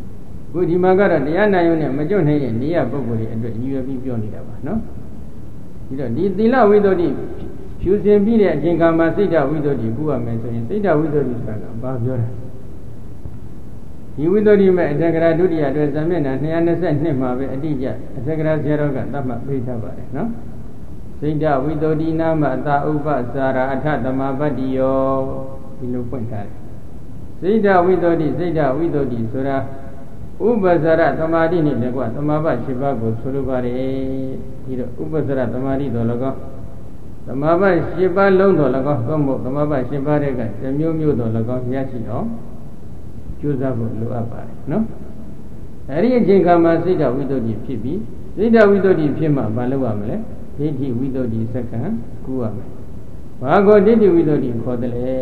ခုဒီမှာကတော့တရားနာရုံနဲ့မကျွတ်နိုင်တဲ့နေရပုဂ္ဂိုလ်တွေအတွက်ရည်ရွယ်ပြီးပြောနေတာပါနော်ဒီတော့ဒီသီလဝိသုဒ္ဓိဖြူစင်ပြီးတဲ့အချိန်ခါမှာစိတ်ဓာတ်ဝိသုဒ္ဓိကုရမယ်ဆိုရင်စိတ်ဓာတ်ဝိသုဒ္ဓိဆိုတာကဘာပြောတာဒီဝိသုဒ္ဓိမဲ့အထက်ကရာဒုတိယအတွက်ဇံမျက်နှာ၂၂၂မှာပဲအတိအကျအထက်ကရာဆရာတော်ကသတ်မှတ်ပေးထားပါတယ်နော်စိတ်ဓာတ်ဝိသုဒ္ဓိနာမအတာဥပ္ပစာရာအထသမပတ္တိယောဒီလိုဖွင့်ထားတယ်စိတ်ဓာတ်ဝိသုဒ္ဓိစိတ်ဓာတ်ဝိသုဒ္ဓိဆိုတာဥပ္ပဇရသမာဓိနဲ့တကွသမာဘ၈ပါးကိုဆိုလိုပါတယ်ဒီတော့ဥပ္ပဇရသမာဓိတော်လည်းကောသမာဘ၈ပါးလုံးတော်လည်းကောသို့မဟုတ်သမာဘ၈ပါးတဲ့ကတစ်မျိုးမျိုးတော်လည်းကောရရှိအောင်ကြိုးစားဖို့လိုအပ်ပါတယ်နော်အဲဒီအချိန်ခါမှာစိတ်ဓာတ်ဝိသုဒ္ဓိဖြစ်ပြီးစိတ်ဓာတ်ဝိသုဒ္ဓိဖြစ်မှမလုပ်ရမလဲဒိဋ္ဌိဝိသုဒ္ဓိစက္ကန့်ကူရမယ်ဘာကိုဒိဋ္ဌိဝိသုဒ္ဓိခေါ်တယ်လဲ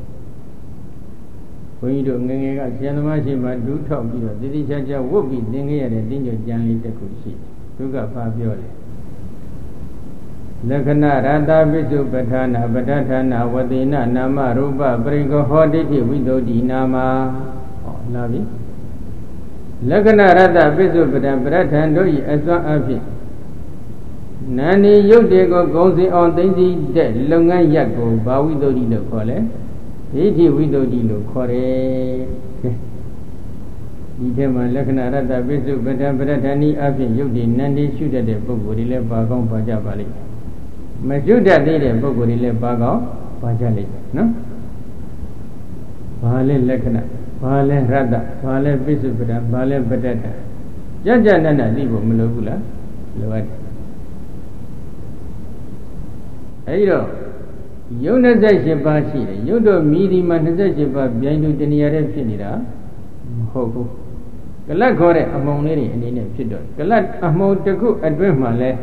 ဘုန်းကြီးတို့ငငယ်ကဆရာသမားရှိမှဒူးထောက်ပြီးတော့တတိချာချာဝုတ်ပြီးသင်ခဲ့ရတဲ့တင်းကြကြံလေးတစ်ခုရှိသူကဘာပြောလဲလက္ခဏာရတပိစုပဋ္ဌာနာပဋ္ဌာနာဝတိနာနာမရူပပရိကဟောဒိဋ္ဌိဝိသုဒ္ဓိနာမဟောလာပြီလက္ခဏာရတပိစုပဋ္ဌာပဋ္ဌာန်တို့၏အစွမ်းအဖြစ်နာနေရုပ်တွေကိုဂုံစင်အောင်သိသိတဲ့လုပ်ငန်းရပ်ကိုဘာဝိသုဒ္ဓိလို့ခေါ်လဲဒိဋ္ဌိဝိသုဒ္ဓိလို့ခေါ်တယ်ဒီထဲမှာလက္ခဏာရတ္တပိစုပဋ္ဌာန်ပဋ္ဌာန်ဤအဖြစ်ရုပ်ဒီနန္ဒီရှုတတ်တဲ့ပုဂ္ဂိုလ်တွေလည်းပါကောင်းပါကြပါလိမ့်မရှုတတ်သေးတဲ့ပုဂ္ဂိုလ်တွေလည်းပါကောင်းပါကြလိမ့်နော်ဘာလဲလက္ခဏာဘာလဲရတ္တဘာလဲပိစုပဋ္ဌာန်ဘာလဲပဋ္ဌာန်ကြကြနတ်နတ်သိဖို့မလိုဘူးလားလိုအပ်တယ်အဲဒီတော့ယုတ်၂၈ပါးရှိတယ်ယုတ်တို့မြည်ဒီမှာ၂၈ပါးပြိုင်တူတဏှာတဲ့ဖြစ်နေတာမဟုတ်ဘူးကလတ်ခေါ်တဲ့အမုံလေးတွေအနေနဲ့ဖြစ်တော့ကလတ်အမုံတစ်ခုအတွင်းမှာလဲ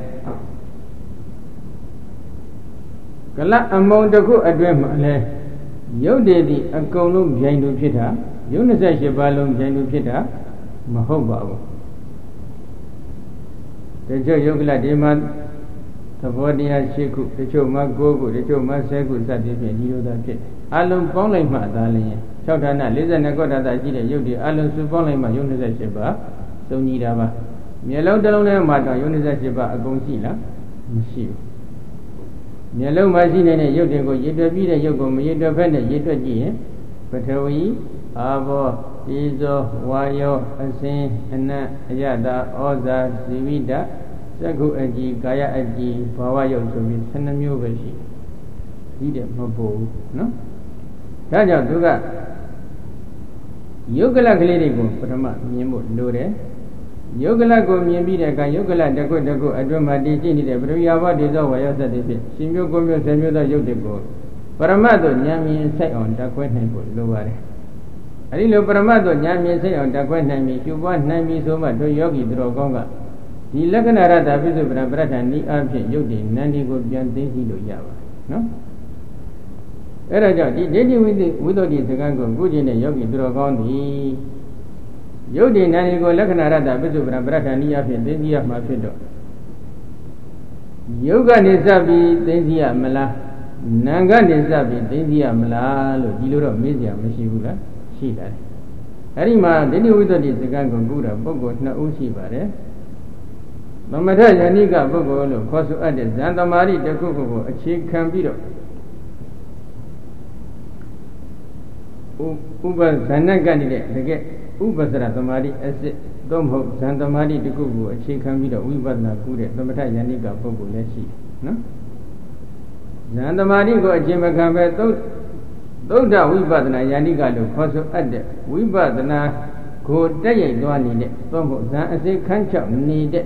ကလတ်အမုံတစ်ခုအတွင်းမှာလဲယုတ်တွေဒီအကုန်လုံးပြိုင်တူဖြစ်တာယုတ်၂၈ပါးလုံးပြိုင်တူဖြစ်တာမဟုတ်ပါဘူးတချို့ယုတ်ကလတ်ဒီမှာသဘောတရား၈ခုတချို့မှ၉ခုတချို့မှ၁၀ခုစသည်ဖြင့်ဒီလိုသာဖြစ်တယ်အလုံးပေါင်းလိုက်မှသာလျှင်၆ဌာန၄၂ခုဌာနရှိတဲ့ယုတ်တွေအလုံးစုပေါင်းလိုက်မှယုတ်၂၈ပါးသုံးကြည့်တာပါမျက်လုံးတစ်လုံးထဲမှာတော့ယုတ်၂၈ပါးအကုန်ရှိလားမရှိဘူးမျက်လုံးမှာရှိနေတဲ့ယုတ်တွေကိုရေတွက်ပြီးတဲ့ယုတ်ကိုမရေတွက်ဖက်နဲ့ရေတွက်ကြည့်ရင်ပထဝီအာဘောဤဇောဝါယောအစင်အနတ်အယတာဩဇာဇီဝိတသက္ခုအကြည်ကာယအကြည်ဘာဝယုတ်ဆိုပြီး၁၂မျိုးပဲရှိကြီးတယ်မပို့ဘူးနော်ဒါကြောင့်သူကယုတ်ကလကလေးတွေကိုပထမမြင်ဖို့လိုတယ်ယုတ်ကလကိုမြင်ပြီးတဲ့အခါယုတ်ကလတစ်ခုတစ်ခုအတွင်းမှာတည်ရှိနေတဲ့ပရိယာဘဒေသောဝါယောသတ္တိဖြင့်ရှင်မျိုးကိုမျိုးဆယ်မျိုးသောယုတ်တွေကိုပရမတ်တို့ဉာဏ်မြင်ဆိုင်အောင်တတ်ခွဲနိုင်ဖို့လိုပါတယ်အဲဒီလိုပရမတ်တို့ဉာဏ်မြင်ဆိုင်အောင်တတ်ခွဲနိုင်ပြီးကျူပွားနိုင်ပြီးဆိုမှတို့ယောဂီသူတော်ကောင်းကဒီလက္ခဏာရတ္တပိစုပ္ပံပဋ္ဌာန်ဤအဖြစ်ယုတ်တည်နန္ဒီကိုပြန်သိသိလို့ရပါတယ်နော်အဲဒါကြောင့်ဒီဒိဋ္ဌိဝိသုဝိသုဒ္ဓိစကားကိုကုကျင်တဲ့ယောဂီသူတော်ကောင်းသည်ယုတ်တည်နန္ဒီကိုလက္ခဏာရတ္တပိစုပ္ပံပဋ္ဌာန်ဤအဖြစ်သိသိရမှာဖြစ်တော့ယုတ်ကနေစပြီးသိသိရမလားနာမ်ကနေစပြီးသိသိရမလားလို့ဒီလိုတော့မေးစရာမရှိဘူးလားရှိတယ်အဲဒီမှာဒိဋ္ဌိဝိသုဒ္ဓိစကားကိုကုတာပုဂ္ဂိုလ်နှစ်ဦးရှိပါတယ်သမထယန္တိကပုဂ္ဂိုလ်လို့ခေါ်ဆိုအပ်တဲ့ဇန်သမารိတစ်ခုခုကိုအခြေခံပြီးတော့ဥပဇဏကနေတဲ့တကယ်ဥပစရသမารိအစစ်သို့မဟုတ်ဇန်သမารိတစ်ခုကိုအခြေခံပြီးတော့ဝိပဿနာကုတဲ့သမထယန္တိကပုဂ္ဂိုလ်လည်းရှိတယ်နော်ဇန်သမารိကိုအခြေမခံပဲသုသုဒ္ဓဝိပဿနာယန္တိကလို့ခေါ်ဆိုအပ်တဲ့ဝိပဿနာကိုတက်ရိုက်သွားနေတဲ့သို့မဟုတ်ဇန်အစစ်ခန်းချောက်နေတဲ့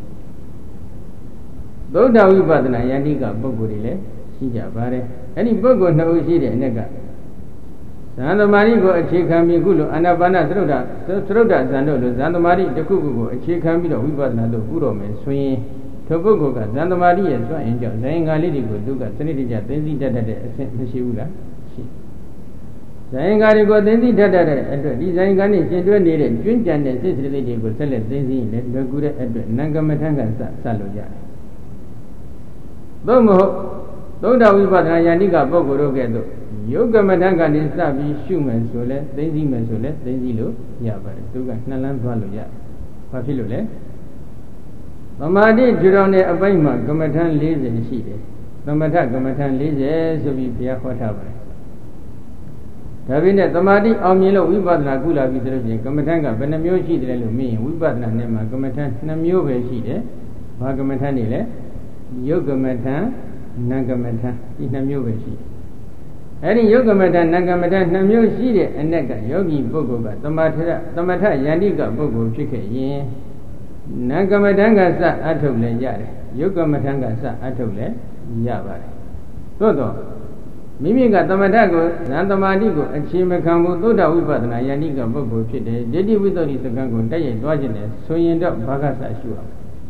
သုဒ္ဓဝိပဿနာယန္တိကပုဂ္ဂိုလ်တွေလည်းရှိကြပါတယ်အဲ့ဒီပုဂ္ဂိုလ်နှစ်ဦးရှိတဲ့အ ਨੇ ကဇန်သမารိကိုအခြေခံပြီးခုလိုအာနာပါနသရုဒ္ဓသရုဒ္ဓဇန်တို့လိုဇန်သမารိတစ်ခုခုကိုအခြေခံပြီးတော့ဝိပဿနာတို့ပြုတော်မယ်ဆိုရင်ထိုပုဂ္ဂိုလ်ကဇန်သမารိရဲ့စွန့်ရင်ကြောင့်ဇန်ငါလေးတွေကိုသူကစနစ်တကျသိသိတတ်တဲ့အဆင့်မရှိဘူးလားရှိဇန်ငါတွေကိုသိသိတတ်တဲ့အတွက်ဒီဇန်ငါနဲ့ရှင်တွဲနေတဲ့ကျွင်းကြံတဲ့စိတ်စိတ်လေးတွေကိုဆက်လက်သိသိရင်လည်းလွယ်ကူတဲ့အတွက်နံကမထံကစစလို့ရတယ်သို့မဟုတ်သုဒ္ဓဝိပဿနာယန္တိကပုဂ္ဂိုလ်တို့ကဲ့သို့ယုတ်ကမထကနေစပြီးရှုမယ်ဆိုလဲသိသိမယ်ဆိုလဲသိသိလို့ရပါတယ်သူကနှစ်လမ်းသွားလို့ရဘာဖြစ်လို့လဲသမာဓိထူထောင်တဲ့အပိုင်းမှာကမ္မထံ၄၀ရှိတယ်သမထကမ္မထံ၄၀ဆိုပြီးဘုရားဟောထားပါတယ်ဒါပေမဲ့သမာဓိအောင်မြင်လို့ဝိပဿနာကုလာပြီဆိုလို့ရှိရင်ကမ္မထံကဘယ်နှမျိုးရှိတယ်လို့မေးရင်ဝိပဿနာနဲ့မှာကမ္မထံနှစ်မျိုးပဲရှိတယ်ဘာကမ္မထံနေလဲယုတ်ကမ္မထံနာကမ္မထံဒီနှစ်မျိုးပဲရှိတယ်အဲ့ဒီယုတ်ကမ္မထနာကမ္မထနှစ်မျိုးရှိတဲ့အ내ကယောဂီပုဂ္ဂိုလ်ကသမထသမထယန္တိကပုဂ္ဂိုလ်ဖြစ်ခဲ့ရင်နာကမ္မထကစအထုတ်လည်းရတယ်ယုတ်ကမ္မထကစအထုတ်လည်းရပါတယ်သို့တော့မိမိကသမထကိုဇန်သမာဓိကိုအခြေမခံဘူးသုဒ္ဓဝိပဿနာယန္တိကပုဂ္ဂိုလ်ဖြစ်တယ်ဒိဋ္ဌိဝိတ္တိစကံကိုတိုက်ရိုက်သွားခြင်းနဲ့ဆိုရင်တော့ဘာကစရှုရ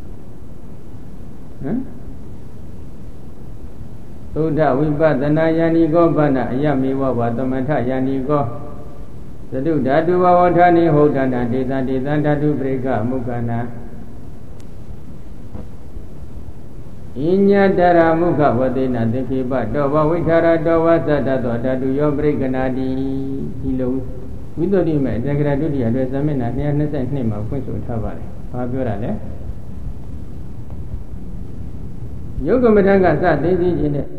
မလဲဟမ်သုဒ္ဓဝိပဿနာယန္တိကောဗနာအယမေဝဝသမထယန္တိကောသတုဓာတုဝဝထာနိဟုတ်တနာဒေသဒေသဓာတုပရိကမုက္ခနာဣညာတရာမုခဝသေနသင်္ခေပတောဘဝိထာရတောဝသတ္တသောဓာတုယောပရိကနာတိဒီလိုဝိသုဒ္ဓိမေတက္ကရာဒုတိယအတွက်သမဏ၂၂၂မှာဖွင့်ဆိုထားပါတယ်ဘာပြောတာလဲယုတ်ကမ္မထကစသိသိခြင်းနဲ့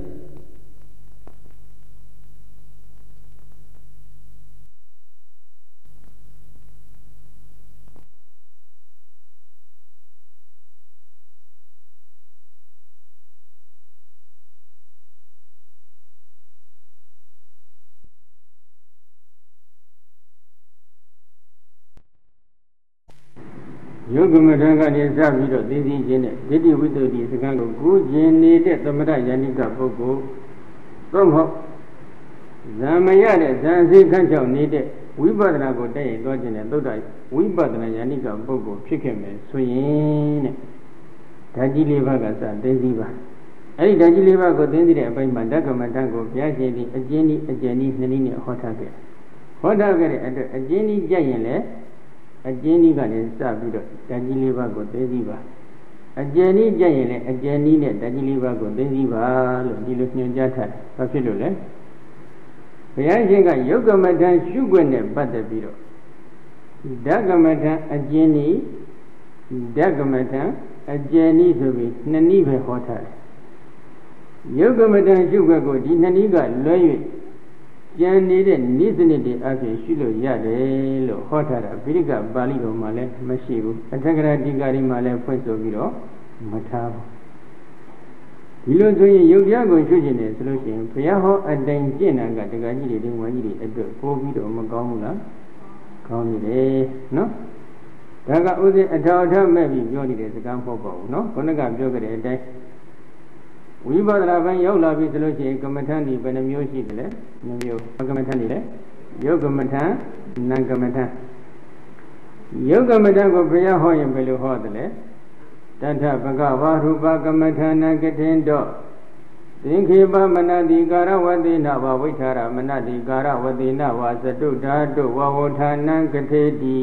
ယုတ်ကမ္မထကနေစပြီးတော့သိသိခြင်းနဲ့ဒိဋ္ဌိဝိတ္တိစကံကိုကူးခြင်းနေတဲ့သမထယန္တိကပုဂ္ဂိုလ်သို့မဟုတ်ဇံမရတဲ့ဇံအစိခန့်ချောက်နေတဲ့ဝိပဿနာကိုတိုက်ရိုက်သွားခြင်းနဲ့သုဒ္ဓဝိပဿနာယန္တိကပုဂ္ဂိုလ်ဖြစ်ခဲ့မယ်ဆိုရင်တဲ့ဓာတ်ကြီးလေးပါးကစသိသိပါအဲ့ဒီဓာတ်ကြီးလေးပါးကိုသိသိတဲ့အပိုင်းမှာဓကမ္မထကိုဘုရားရှင်ဒီအကျဉ်းဒီအကျဉ်းဒီနှစ်နည်းနဲ့ဟောထားခဲ့ဟောထားခဲ့တဲ့အတွက်အကျဉ်းဒီကြက်ရင်လည်းအကျဉ်းဤကနေစပြီးတော့ဓာတ်ကြီးလေးပါးကိုသိသိပါအကျဉ်းဤကြက်ရင်လည်းအကျဉ်းဤနဲ့ဓာတ်ကြီးလေးပါးကိုသိသိပါလို့ဒီလိုညွှန်ကြားထားတယ်။ဘာဖြစ်လို့လဲဘုရားရှင်ကယုတ်ကမ္မထံရှုခွင့်နဲ့ပတ်သက်ပြီးတော့ဓကမ္မထံအကျဉ်းဤဓကမ္မထံအကျဉ်းဤဆိုပြီးနှစ်နည်းပဲဟောထားတယ်။ယုတ်ကမ္မထံရှုခွင့်ကိုဒီနှစ်နည်းကလွဲ၍ကျန်နေတဲ့နိစ္စနစ်တွေအဖြစ်ရှိလို့ရတယ်လို့ဟောထားတာဗိဓိကပါဠိတော်မှာလည်းမရှိဘူးအထက်ကရာတိကာရီမှာလည်းဖွင့်ဆိုပြီးတော့မထားဘူးဒီလိုဆိုရင်ယုတ်ပြကိုရှုကျင်တယ်ဆိုလို့ရှိရင်ဘုရားဟောအတိုင်းကျင့်တာကတက္ကကြီးတွေဒီဝန်းကြီးတွေအတွက်ပို့ပြီးတော့မကောင်းဘူးလားကောင်းနေတယ်နော်ဒါကဥစဉ်အထောက်အထားမဲ့ပြီးပြောနေတဲ့စကားမဟုတ်ပါဘူးနော်ခုနကပြောခဲ့တဲ့အတိုင်းဝိပဿနာပိုင်းရောက်လာပြီဆိုလို့ရှိရင်ကမ္မထန်ဒီဘယ်နှမျိုးရှိတယ်လဲနှမျိုးကမ္မထန်ဒီလဲယုတ်ကမ္မထန်နာကမ္မထန်ယုတ်ကမ္မထန်ကိုဘုရားဟောရင်ဘယ်လိုဟောတယ်လဲတထဘဂဝါရူပကမ္မထနာကထင်တော့သင်္ခေပမနတိကာရဝတိနဝဝိထာရမနတိကာရဝတိနဝသတုဓာတုဝဝဌာနံကထေတိ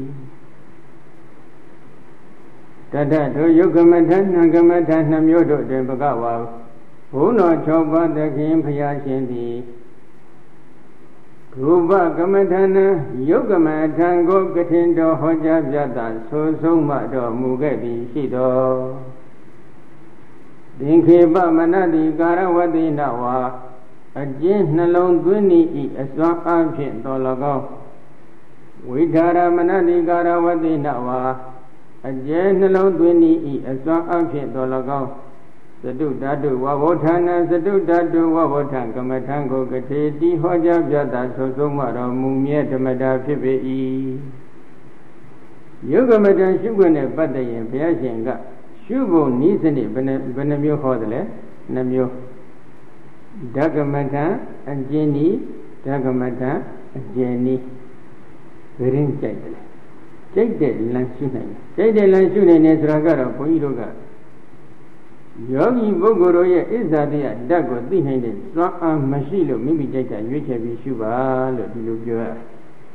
တတတို့ယုတ်ကမ္မထနာကမ္မထနှမျိုးတို့တွင်ဘဂဝါဘုန်းတော်၆ပါးသခင်ဘုရားရှင်သည်ရူပကမ္မထနာယုတ်ကမ္မထံကိုကထင်တော်ဟောကြားပြတာဆိုဆုံးမတော်မူခဲ့သည်ရှိတော်သင်္ခေပမနတိကာရဝတိနဝါအကျဉ်နှလုံးသွင်းဤအစွမ်းအားဖြင့်တော်၎င်းဝိထာရမနတိကာရဝတိနဝါအကျဉ်နှလုံးသွင်းဤအစွမ်းအားဖြင့်တော်၎င်းသတုဓာတုဝဘောဌာနသတုဓာတုဝဘောဌံကမ္မထံကိုကထေတိဟောကြားပြတာဆိုဆုံးမတော်မူမြဲဓမ္မတာဖြစ်ပေ၏ယုတ်ကမ္မထံရှုခွင့်နဲ့ပတ်သက်ရင်ဘုရားရှင်ကရှုဖို့နည်းစနစ်ဘယ်နှဘယ်နှမျိုးဟောတယ်လဲနှမျိုးဓကမ္မထံအကျဉ်းဤဓကမ္မထံအကျဉ်းဤဘယ်ရင်ကြိုက်တယ်ကြိုက်တဲ့လမ်းရှုနိုင်တယ်ကြိုက်တဲ့လမ်းရှုနိုင်တယ်ဆိုတာကတော့ဘုန်းကြီးတို့ကယောဂီပုဂ္ဂိုလ်တို့ရဲ့ဣဇာတိယဓာတ်ကိုသိနိုင်တဲ့စွမ်းအားမရှိလို့မိမိကြိုက်တာရွေးချယ်ပြီးရှုပါလို့ဒီလိုပြောရတယ်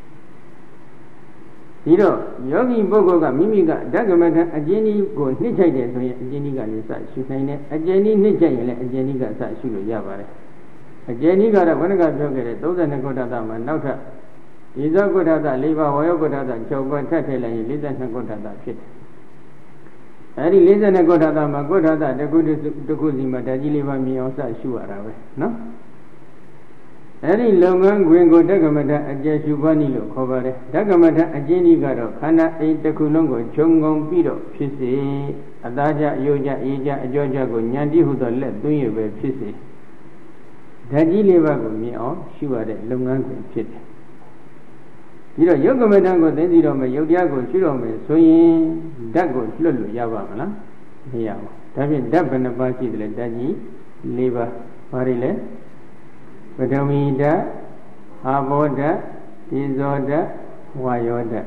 ဒီတော့ယောဂီပုဂ္ဂိုလ်ကမိမိကဓကမ္မထအကျဉ်းဤကိုနှိမ့်ချိုက်တယ်ဆိုရင်အကျဉ်းဤကလည်းစရှုနိုင်တယ်အကျဉ်းဤနှိမ့်ချိုက်ရင်လည်းအကျဉ်းဤကစရှုလို့ရပါတယ်အကျဉ်းကြီးကတော့ဘုန်းကပြောခဲ့တဲ့သုံးဆယ်နှစ်ကုဋ္ဌတာမှာနောက်ထပ်ဒီဇောကုဋ္ဌတာ၄ပါးဝါယောကုဋ္ဌတာ၆ပါးထပ်ထည့်လိုက်ရင်၄၂ကုဋ္ဌတာဖြစ်တယ်အဲဒီ၄၂ကုဋ္ဌတာမှာကုဋ္ဌတာတစ်ခုတစ်ခုစီမှာဓာကြီးလေးပါမြင်အောင်စရှုရတာပဲနော်အဲဒီလုပ်ငန်းခွင်ကိုဓကမထအကျယ်ရှုပါနည်းလို့ခေါ်ပါတယ်ဓကမထအကျဉ်းကြီးကတော့ခန္ဓာအိမ်တစ်ခုလုံးကိုခြုံငုံပြီးတော့ဖြစ်စေအသားကြအယုတ်ကြအေးကြအကြောကြကိုဉာဏ်တည်းဟုသောလက်သွင်းရပဲဖြစ်စေဓာကြီးလေးပါးကိုမြင်အောင်ရှုရတဲ့လုပ်ငန်းခွင်ဖြစ်တယ်ပြီးတော့ယုတ်ကမထကိုသိသိတော့မယ်ယုတ်တရားကိုရှုတော့မယ်ဆိုရင်ဓာတ်ကိုလွတ်လို့ရပါမလားမရဘူးဒါဖြင့်ဓာတ်ဘယ်နှပါးရှိတယ်လဲဓာတ်ကြီး၄ပါးဘာတွေလဲပထဝီဓာတ်အာဘောဓာတ်ဒီဇောဓာတ်ဝါယောဓာတ်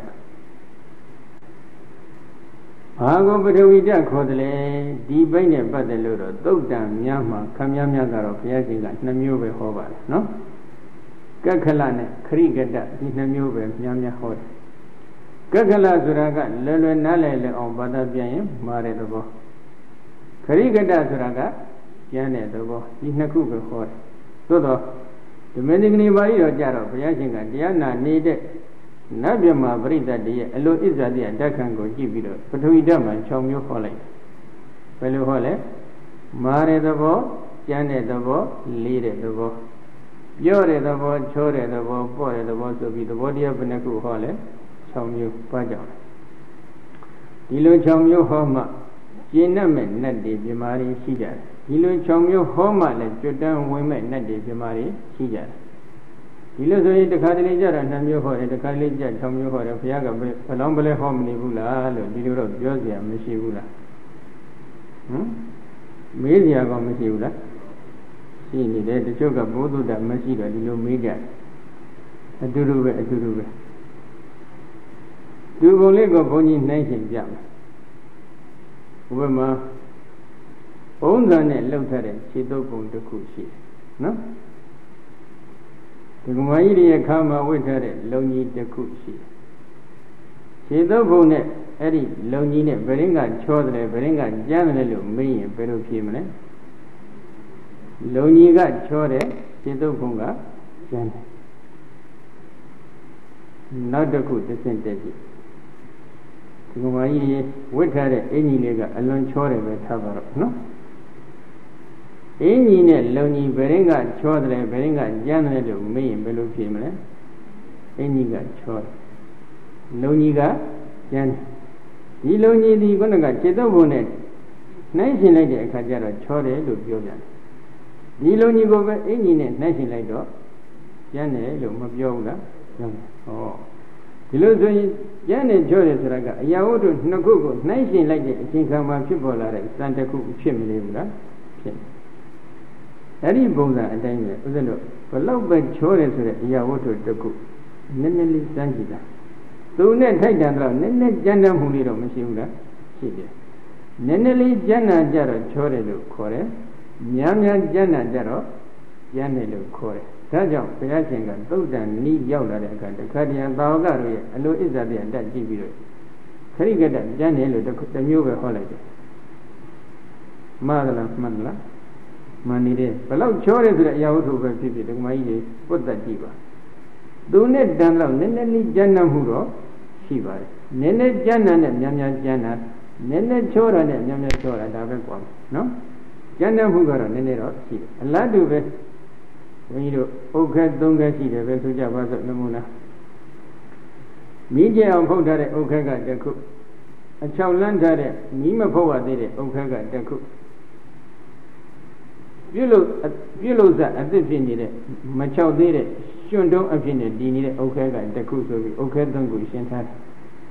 ဘာကိုပထဝီဓာတ်ခေါ်တယ်လဲဒီဘိတ်နဲ့ပတ်သက်လို့တော့သုတ်တံများမှာခမည်းများကတော့ဘုရားရှင်ကနှစ်မျိုးပဲဟောပါတယ်နော်ကက္ခလနဲ့ခရိကတဒီနှစ်မျိုးပဲများများဟောတယ်ကက္ခလဆိုတာကလွယ်လွယ်နားလည်လည်အောင်ဘာသာပြန်ရင်မှားတဲ့သဘောခရိကတဆိုတာကကျမ်းတဲ့သဘောဒီနှစ်ခုပဲဟောတယ်သို့တော့ဓမ္မနိကနေပါဠိတော်ကြတော့ဘုရားရှင်ကတရားနာနေတဲ့နတ်မြတ်မှာပရိသတ်တည်းရဲ့အလိုဣဇာတိယဓာတ်ခံကိုကြည့်ပြီးတော့ပထဝီဓာတ်မှာ၆မျိုးဟောလိုက်ဘယ်လိုဟောလဲမာတဲ့သဘောကျမ်းတဲ့သဘောလေးတဲ့သဘောပြောတဲ့သဘောချောတဲ့သဘောပေါ့တဲ့သဘောဆိုပြီးသဘောတရားဘယ်နှခုဟောလဲ၆မျိုးပါကြတယ်ဒီလို၆မျိုးဟောမှကျင့်တတ်မဲ့နတ်တွေပြမာတွေရှိကြတယ်ဒီလို၆မျိုးဟောမှလည်းကျွတ်တန်းဝင်မဲ့နတ်တွေပြမာတွေရှိကြတယ်ဒီလိုဆိုရင်တခါတလေကြတာနှစ်မျိုးဟောတယ်တခါတလေကြ၆မျိုးဟောတယ်ဘုရားကဘယ်လောင်းဘလဲဟောမနေဘူးလားလို့ဒီလိုတော့ပြောစရာမရှိဘူးလားဟမ်မေးစရာကောမရှိဘူးလားရှိနေတယ်တချို့ကဘုဒ္ဓတာမရှိတော့ဒီလိုမေးကြအတူတူပဲအတူတူပဲဒီပုံလေးကိုဘုန်းကြီးနှိုင်းရှင်ပြမယ်ဥပမာဘုံဇာနဲ့လှုပ်ထတဲ့ခြေတုပ်ပုံတစ်ခုရှိတယ်နော်ဒီကမကြီးရဲ့ခါမှာဝိထားတဲ့လုံကြီးတစ်ခုရှိတယ်ခြေတုပ်ပုံနဲ့အဲ့ဒီလုံကြီးနဲ့ဗရင်ကချောတယ်ဗရင်ကကျမ်းတယ်လို့မေးရင်ဘယ်လိုဖြေမလဲလုံကြီးကချောတယ်ခြေတုပ်ပုံကကျမ်းတယ်နောက်တစ်ခုတစ်ဆင့်တက်ကြည့်ဒီကမကြီးဝိထားတဲ့အင်ကြီးလေးကအလွန်ချောတယ်ပဲထားပါတော့နော်အင်းကြီးနဲ့လုံကြီးဘယ်ရင်ကချောတယ်ဘယ်ရင်ကကျမ်းတယ်လို့မေးရင်ဘယ်လိုဖြေမလဲအင်းကြီးကချောတယ်လုံကြီးကကျမ်းတယ်ဒီလုံကြီးဒီခုနကခြေတုပ်ပုံနဲ့နှိုင်းရှင်လိုက်တဲ့အခါကျတော့ချောတယ်လို့ပြောပြန်တယ်ဒီလုံကြီးကိုပဲအင်းကြီးနဲ့နှိုင်းရှင်လိုက်တော့ကျမ်းတယ်လို့မပြောဘူးလားပြောတယ်ဟောဒီလိုဆိုရင်ကျမ်းတယ်ချောတယ်ဆိုတာကအရာဝတ္ထုနှစ်ခုကိုနှိုင်းရှင်လိုက်တဲ့အချိန်ခါမှာဖြစ်ပေါ်လာတဲ့စံတစ်ခုဖြစ်မနေဘူးလားဖြစ်အဲ့ဒီပုံစံအတိုင်းပဲဥစ္စာတို့ဘလောက်ပဲချောတယ်ဆိုတဲ့အရာဝတ္ထုတစ်ခုနည်းနည်းလေးစမ်းကြည့်တာသူနဲ့ထိုက်တန်တော့နည်းနည်းကြမ်းတမ်းမှုလေးတော့မရှိဘူးလားရှိတယ်နည်းနည်းလေးကြမ်းတာကြတော့ချောတယ်လို့ခေါ်တယ်များများကြမ်းတာကြတော့ကျမ်းတယ်လို့ခေါ်တယ်ဒါကြောင့်ဘုရားရှင်ကသုတ်တန်နီးရောက်လာတဲ့အခါတခါတည်းသာဝကတို့ရဲ့အလိုဣဇာတိအတတ်ကြည့်ပြီးတော့ခရိကတကျမ်းတယ်လို့တစ်မျိုးပဲဟောလိုက်တယ်မှားလားမှန်လားမှန်နေတယ်ဘလောက်ချောတယ်ဆိုတဲ့အရာဝတ္ထုပဲဖြစ်ဖြစ်ဒီကမကြီးကြီးပုတ်တတ်ကြည့်ပါသူနဲ့တန်တော့နည်းနည်းလေးကျမ်းနာမှုတော့ရှိပါတယ်နည်းနည်းကျမ်းနာနဲ့များများကျမ်းနာနည်းနည်းချောတာနဲ့များများချောတာဒါပဲကွာနော်ကျမ်းနာမှုကတော့နည်းနည်းတော့ရှိတယ်အလားတူပဲဘုန်းကြီးတို့ဥက္ခက်သုံးခက်ရှိတယ်ပဲဆိုကြပါစို့နမူနာမိကျအောင်ဖုတ်ထားတဲ့ဥက္ခက်ကတစ်ခုအချောက်လန်းထားတဲ့မိမဖုတ်ရသေးတဲ့ဥက္ခက်ကတစ်ခုပြုလို့ပြုလို့စအသစ်ဖြစ်နေတဲ့မချောက်သေးတဲ့ရှင်တုံးအဖြစ်နဲ့တည်နေတဲ့ဥက္ခက်ကတစ်ခုဆိုပြီးဥက္ခက်သုံးခုရှင်းထားတယ်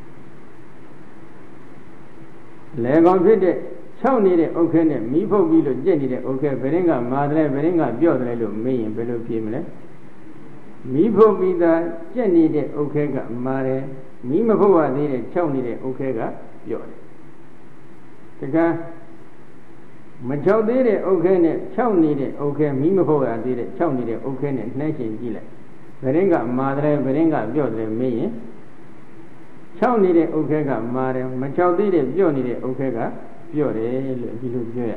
လေကောင်ဖြစ်တဲ့ခြောက်နေတဲ့ဥက္ခက်နဲ့မိဖုတ်ပြီးလို့ကြက်နေတဲ့ဥက္ခက်ဘယ်ရင်ကမာတယ်ဘယ်ရင်ကပြော့တယ်လို့မေးရင်ဘယ်လိုဖြေမလဲမိဖုတ်ပြီးသားကြက်နေတဲ့ဥက္ခက်ကမာတယ်မိမဖုတ်ရသေးတဲ့ခြောက်နေတဲ့ဥက္ခက်ကပြော့တယ်တခါမချောက်သေးတဲ့ဥက္ခဲနဲ့ခြောက်နေတဲ့ဥက္ခဲမိမဖို့ရသေးတဲ့ခြောက်နေတဲ့ဥက္ခဲနဲ့နှိုင်းရှင်ကြည့်လိုက်ဗရင်ကမာတယ်ဗရင်ကပြော့တယ်မေးရင်ခြောက်နေတဲ့ဥက္ခဲကမာတယ်မချောက်သေးတဲ့ပြော့နေတဲ့ဥက္ခဲကပြော့တယ်လို့ဒီလိုပြောရတယ်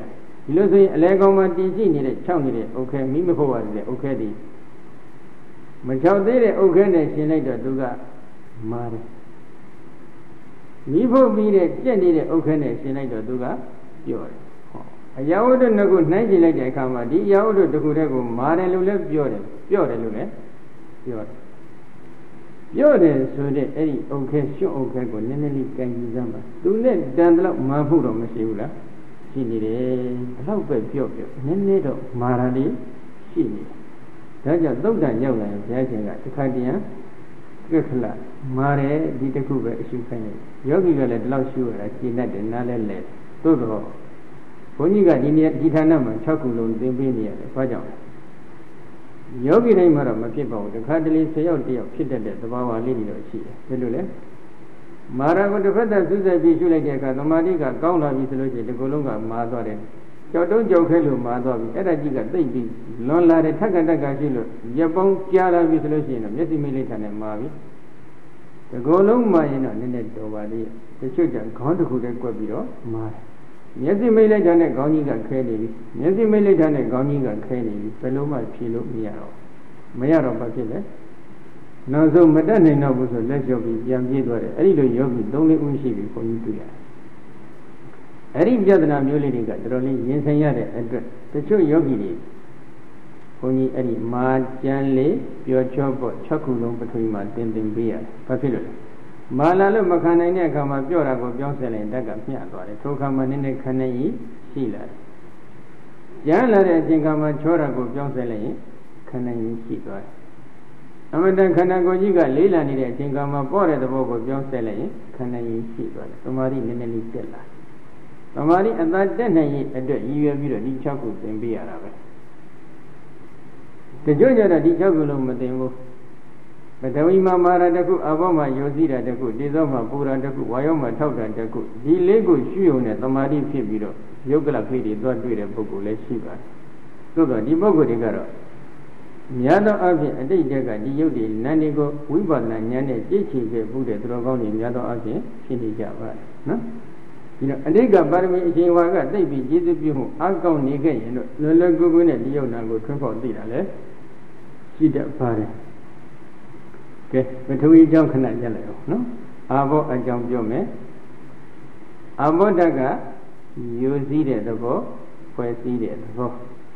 ဒီလိုဆိုရင်အလဲကောင်းမှတည်ရှိနေတဲ့၆နေတဲ့ဥခဲမိမဖို့ပါတဲ့ဥခဲဒီမချောက်သေးတဲ့ဥခဲနဲ့ရှင်လိုက်တော့သူကမာတယ်မိဖို့ပြီးတဲ့ကြက်နေတဲ့ဥခဲနဲ့ရှင်လိုက်တော့သူကပြောတယ်ဟောအရာဝတ္ထုနှစ်ခုနှိုင်းကြည့်လိုက်တဲ့အခါမှာဒီအရာဝတ္ထုတစ်ခုတည်းကိုမာတယ်လို့လည်းပြောတယ်ပြောတယ်လို့လည်းပြောတယ်ပြောတယ်ဆိုတဲ့အဲ့ဒီဥခဲရှုပ်ဥခဲကိုနည်းနည်းလေးကြံကြည့်စမ်းပါသူနဲ့တန်တော့မာဖို့တော့မရှိဘူးလားရှိနေတယ်ဘလောက်ပဲပြော့ပြော့နည်းနည်းတော့မာရလေးရှိနေတယ်ဒါကြောင့်သုတ်တန်ရောက်လာရင်ဘုရားရှင်ကတစ်ခါတည်းကခလမာတယ်ဒီတစ်ခုပဲအရှုခိုင်းတယ်ယောဂီကလည်းဒီလောက်ရှုရတာရှင်းတတ်တယ်နားလဲလဲသို့တော့ဘုန်းကြီးကဒီနေ့ဒီဌာနမှာ၆ခုလုံးသင်ပေးနေရတယ်ဘာကြောင့်လဲယောဂီတိုင်းမှာတော့မဖြစ်ပါဘူးတစ်ခါတလေဆယ်ယောက်တယောက်ဖြစ်တတ်တဲ့သဘာဝလေးတွေတော့ရှိတယ်ဒါလို့လေမာရကိုတစ်ဖက်သက်စူးစိုက်ပြီးရှုလိုက်တဲ့အခါသမာဓိကကောင်းလာပြီဆိုလို့ရှိရင်ဒီကုလုံးကမာသွားတယ်ကြောက်တုံးကြောက်ခဲလို့မာသွားပြီအဲ့ဒါကြီးကသိပ်ပြီးလွန်လာတဲ့ထက်ကတက်ကရှိလို့ရက်ပေါင်းကြာလာပြီဆိုလို့ရှိရင်တော့မျက်စိမိလိဋ္ဌာနဲ့မာပြီဒီကုလုံးမာရင်တော့နည်းနည်းတော်ပါသေးတချို့ကျခေါင်းတစ်ခုတည်းကွက်ပြီးတော့မာတယ်မျက်စိမိလိဋ္ဌာနဲ့ခေါင်းကြီးကခဲနေပြီမျက်စိမိလိဋ္ဌာနဲ့ခေါင်းကြီးကခဲနေပြီဘယ်လိုမှဖြေလို့မရတော့မရတော့ဘာဖြစ်လဲနောက်ဆုံးမတတ်နိုင်တော့ဘူးဆိုလက်လျှော့ပြီးပြန်ပြေးသွားတယ်အဲ့ဒီလိုယောဂီ၃လေးဦးရှိပြီဘုန်းကြီးတွေ့ရတယ်အဲ့ဒီပြဿနာမျိုးလေးတွေကတော်တော်လေးရင်ဆိုင်ရတဲ့အတွက်တချို့ယောဂီတွေဘုန်းကြီးအဲ့ဒီမာကျန်လေးပျော်ချောပေါ့၆ခုလုံးပထဝီမှာတင်တင်ပေးရတယ်ဘာဖြစ်လို့လဲမာလာလို့မခံနိုင်တဲ့အခါမှာပြော့တာကိုပြောင်းဆက်လိုက်ဓာတ်ကမျှသွားတယ်ထိုအခါမှာနည်းနည်းခဏကြီးရှိလာတယ်ကျန်လာတဲ့အချိန်ခါမှာချောတာကိုပြောင်းဆက်လိုက်ရင်ခဏကြီးရှိသွားတယ်အမတန်ခန္ဓာကိုယ်ကြီးကလေးလာနေတဲ့အချိန်ကမှပေါ့တဲ့သဘောကိုပြောင်းဆက်လိုက်ရင်ခန္ဓာကြီးရှိသွားတယ်။သမာဓိနည်းနည်းလေးတက်လာ။သမာဓိအသာတက်နိုင်ရင်အတွက်ရည်ရွယ်ပြီးတော့ဒီ၆ခုသင်ပေးရတာပဲ။တချို့ကျတော့ဒီ၆ခုလုံးမသင်ဘူး။ပထဝီမှာမာရတခုအဘောမှာယောစီတာတခုတေဇောမှာပူရာတခုဝါယောမှာထောက်တာတခုဒီလေးကိုရှုုံနဲ့သမာဓိဖြစ်ပြီးတော့ယုတ်ကလဖိတွေသွားတွေ့တဲ့ပုဂ္ဂိုလ်လည်းရှိပါတယ်။သို့တော့ဒီပုဂ္ဂိုလ်တွေကတော့များသောအားဖြင့်အတိတ်တက်ကဒီယုတ်ဒီနန္ဒီကိုဝိပဿနာဉာဏ်နဲ့ကြည့်ချင်ခဲ့မှုတဲ့သူတော်ကောင်းတွေများသောအားဖြင့်ဖြစ်နေကြပါတယ်နော်ဒီတော့အတိတ်ကပါရမီအရှင်ဝါကသိပြီးကျေးဇူးပြုမှုအကောင်းနေခဲ့ရင်တော့လွယ်လွယ်ကူကူနဲ့ဒီယုတ်နာကိုထွန်းဖောက်သိတာလေရှိတတ်ပါတယ်ကဲပထဝီအကြောင်းခဏကြလိုက်အောင်နော်အာဘောအကြောင်းပြောမယ်အာဘောဓကယူစည်းတဲ့သဘောဖွဲ့စည်းတဲ့သဘော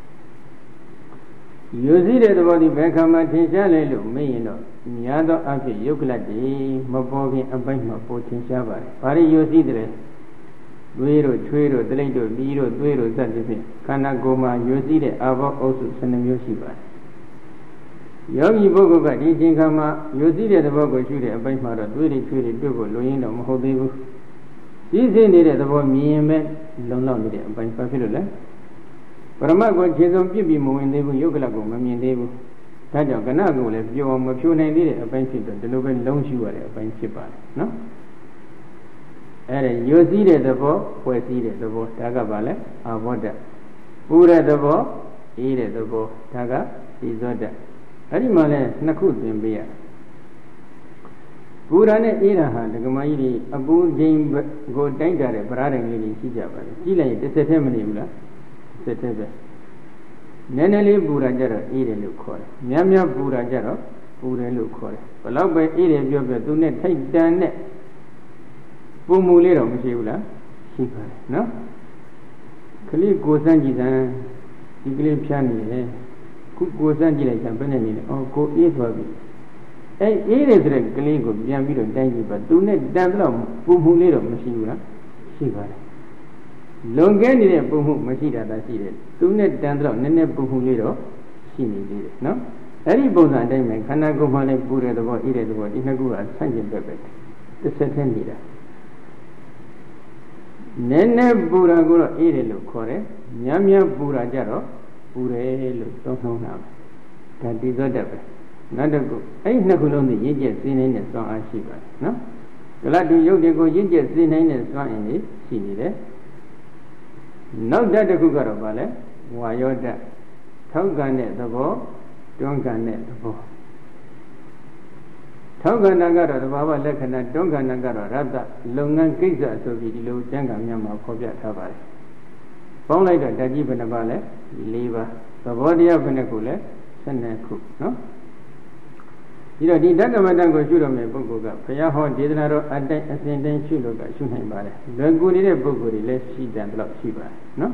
ယူစည်းတဲ့သဘောဒီဘယ်ခါမှထင်ရှားလဲလို့မေးရင်တော့များသောအားဖြင့်ယုတ်ကလတ်တွေမပေါ်ခင်အပိုင်းမှာပေါ်ထင်ရှားပါတယ်။ဘာလို့ယူစည်းတယ်သွေးတို့ချွေးတို့တိလိတ်တို့ပြီးတို့သွေးတို့စသဖြင့်ခန္ဓာကိုယ်မှာယူစည်းတဲ့အာဘောအုပ်စု၁၂မျိုးရှိပါတယ်။ယောဂီပုဂ္ဂိုလ်ကဒီချိန်ခါမှာယူစည်းတဲ့သဘောကိုရှုတဲ့အပိုင်းမှာတော့သွေးတွေချွေးတွေတွေ့ဖို့လိုရင်းတော့မဟုတ်သေးဘူး။ကြီးစင်းနေတဲ့သဘောမြင်ရင်ပဲလုံလောက်နေတဲ့အပိုင်းဘာဖြစ်လို့လဲ။ပရမတ်ကိုခြေစုံပြစ်ပြီးမဝင်သေးဘူးယုတ်ကလကိုမမြင်သေးဘူးဒါကြောင့်ကဏကိုလည်းပြောအောင်မဖြိုနိုင်သေးတဲ့အပိုင်းဖြစ်တော့ဒီလိုပဲလုံးရှိရတဲ့အပိုင်းဖြစ်ပါတယ်နော်အဲ့ဒါယုတ်စည်းတဲ့သဘောဖွဲ့စည်းတဲ့သဘောဒါကဘာလဲအာဘောဓပူတဲ့သဘောအေးတဲ့သဘောဒါကဒီဇောဓအဲ့ဒီမှာလဲနှစ်ခုသင်ပေးရပူရနဲ့အေးတာဟာဒကမကြီးတွေအပူချိန်ကိုတိုက်ကြတဲ့ဗရာတိုင်လေးတွေရှိကြပါတယ်ကြည့်လိုက်ရင်တစ်ဆက်တည်းမနေဘူးလားစစ်တဲ့ပဲနည်းနည်းလေးပူတာကြတော့အေးတယ်လို့ခေါ်တယ်များများပူတာကြတော့ပူတယ်လို့ခေါ်တယ်ဘလောက်ပဲအေးတယ်ပြောပြောသူနဲ့ထိုက်တန်တဲ့ပူမှုလေးတော့မရှိဘူးလားရှိပါတယ်နော်ကလေးကိုစမ်းကြည့်စမ်းဒီကလေးဖြန်းနေတယ်ခုကိုစမ်းကြည့်လိုက်စမ်းဘယ်နဲ့နေလဲအော်ကိုအေးသွားပြီအဲအေးတယ်ဆိုတဲ့ကလေးကိုပြန်ပြီးတော့တိုင်းကြည့်ပါသူနဲ့တန်တော့ပူမှုလေးတော့မရှိဘူးလားရှိပါတယ်လွန်ကဲနေတဲ့ပုံမှုမရှိတာသာရှိတယ်သူနဲ့တန်တော့နည်းနည်းပုံမှုလေးတော့ရှိနေသေးတယ်နော်အဲ့ဒီပုံစံအတိုင်းပဲခန္ဓာကိုယ်မှလည်းပူတဲ့သဘောအေးတဲ့သဘောဒီနှစ်ခုကဆန့်ကျင်ဘက်ပဲတစ်ဆက်တည်းနေတာနည်းနည်းပူတာကိုတော့အေးတယ်လို့ခေါ်တယ်များများပူတာကြတော့ပူတယ်လို့သုံးနှုန်းတာပဲဒါဒီသောတတ်ပဲနောက်တစ်ခုအဲ့ဒီနှစ်ခုလုံးသိရင့်ကျက်စင်းနေတဲ့စွမ်းအားရှိပါတယ်နော်ကလတ်တူရုပ်တွေကိုရင့်ကျက်စင်းနေတဲ့စွမ်းအင်တွေရှိနေတယ်နောက်ဓာတ်တစ်ခုကတော့ဗာလဲဝါယောဓာတ်ထောက်ကန်တဲ့သဘောတွန်းကန်တဲ့သဘောထောက်ကန်တာကတော့သဘာဝလက္ခဏာတွန်းကန်တာကတော့ရတ္တလုပ်ငန်းကိစ္စဆိုပြီးဒီလိုကျမ်းဂန်များမှာဖော်ပြထားပါတယ်ပေါင်းလိုက်တော့ဓာတ်ကြီးဘယ်နှပါလဲ၄ပါးသဘောတရားဘယ်နှခုလဲ၁၂ခုနော်ဒီတော့ဒီဓကမတန်ကိုရှုတော်မယ်ပုဂ္ဂိုလ်ကဘုရားဟောဒေသနာတော်အတိုင်းအစဉ်တိုင်းရှုလို့ကရှုနိုင်ပါတယ်လွယ်ကူနေတဲ့ပုဂ္ဂိုလ်တွေလည်းရှိတယ်တော့ရှိပါတယ်နော်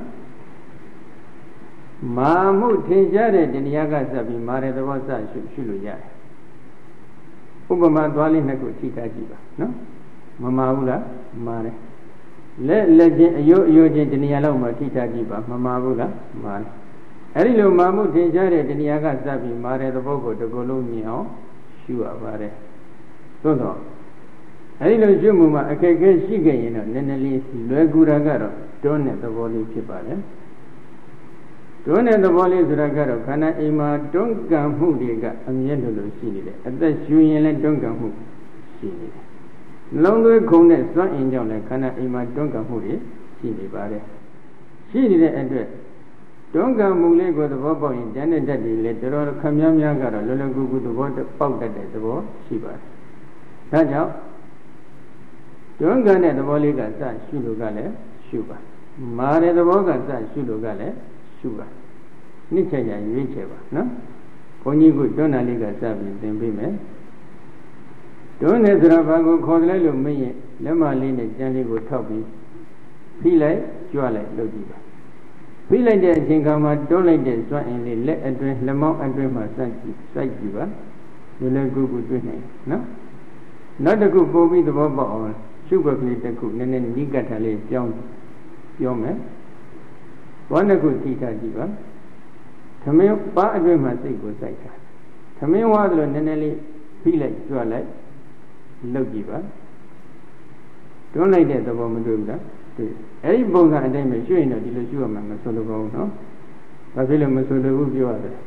မာမှုထင်ရှားတဲ့တရားကစပြီးမာတဲ့သဘောစရှုရှုလို့ရတယ်ဥပမာသွားလေးနှစ်ခုထိထားကြည့်ပါနော်မမာဘူးလားမာတယ်လက်လက်ချင်းအယိုးအယိုးချင်းတရားလောက်မှထိထားကြည့်ပါမမာဘူးလားမာတယ်အဲဒီလိုမာမှုထင်ရှားတဲ့တရားကစပြီးမာတဲ့သဘောကိုတစ်ခုလုံးမြင်အောင်ရှုရပါတယ်သို့တော့အဲဒီလိုရှုမှုမှာအခက်အခဲရှိခဲ့ရင်တော့နည်းနည်းလေးလွယ်ကူတာကတော့တွန်းတဲ့သဘောလေးဖြစ်ပါတယ်တွန်းတဲ့သဘောလေးဆိုတာကတော့ခန္ဓာအိမ်မှာတွန်းကန်မှုတွေကအမြဲလိုလိုရှိနေတယ်အသက်ရှူရင်လည်းတွန်းကန်မှုရှိနေတယ်လုံးသွေးခုံတဲ့စွမ်းအင်ကြောင့်လည်းခန္ဓာအိမ်မှာတွန်းကန်မှုတွေရှိနေပါတယ်ရှိနေတဲ့အတွက်တွန်းကန်မှုလေးကိုသဘောပေါက်ရင်တန်တဲ့ဓာတ်တွေလည်းတော်တော်ခမ်းများများကတော့လောလောကူကူသဘောပေါက်တတ်တဲ့သဘောရှိပါတယ်ဒါကြောင့်တွန်းကန်တဲ့သဘောလေးကစရှုလို့ကလည်းရှုပါမာတဲ့သဘောကစရှုလို့ကလည်းရှုပါနှစ်ချက်ရရွေးချယ်ပါနော်ဘုန်းကြီးကတွန်းတာလေးကစပြီးသင်ပေးမယ်တွန်းတဲ့ဆိုတာဘာကိုခေါ်တယ်လို့မင်းရဲ့လက်မလေးနဲ့ကြမ်းလေးကိုထောက်ပြီးဖိလိုက်ကြွလိုက်လုပ်ကြည့်ပါဖိလိုက်တဲ့အချိန်ခါမှာတွန်းလိုက်တဲ့စွမ်းအင်လေးလက်အတွင်းလက်မောင်းအတွင်းမှာစိုက်ကြည့်စိုက်ကြည့်ပါဒီလိုကူကူတွေ့နိုင်နော်နောက်တစ်ခုပို့ပြီးသဘောပေါက်အောင်ရှုပ်ွက်ကလေးတစ်ခုနည်းနည်းနီးကပ်တာလေးကြောင်းပြောမယ်ဘောနှစ်ခုထိထားကြည့်ပါသမင်းပါအတွင်းမှာစိတ်ကိုစိုက်တာသမင်းဝါသလိုနည်းနည်းလေးဖိလိုက်ကြွလိုက်လုပ်ကြည့်ပါတွန်းလိုက်တဲ့သဘောမတွေ့ဘူးလားတွေ့အဲ့ဒီပုံစံအတိုင်းပဲရှုရင်တော့ဒီလိုရှုရမှာမဆိုလိုပါဘူးနော်ဘာဖြစ်လို့မဆိုလိုဘူးပြောရတယ်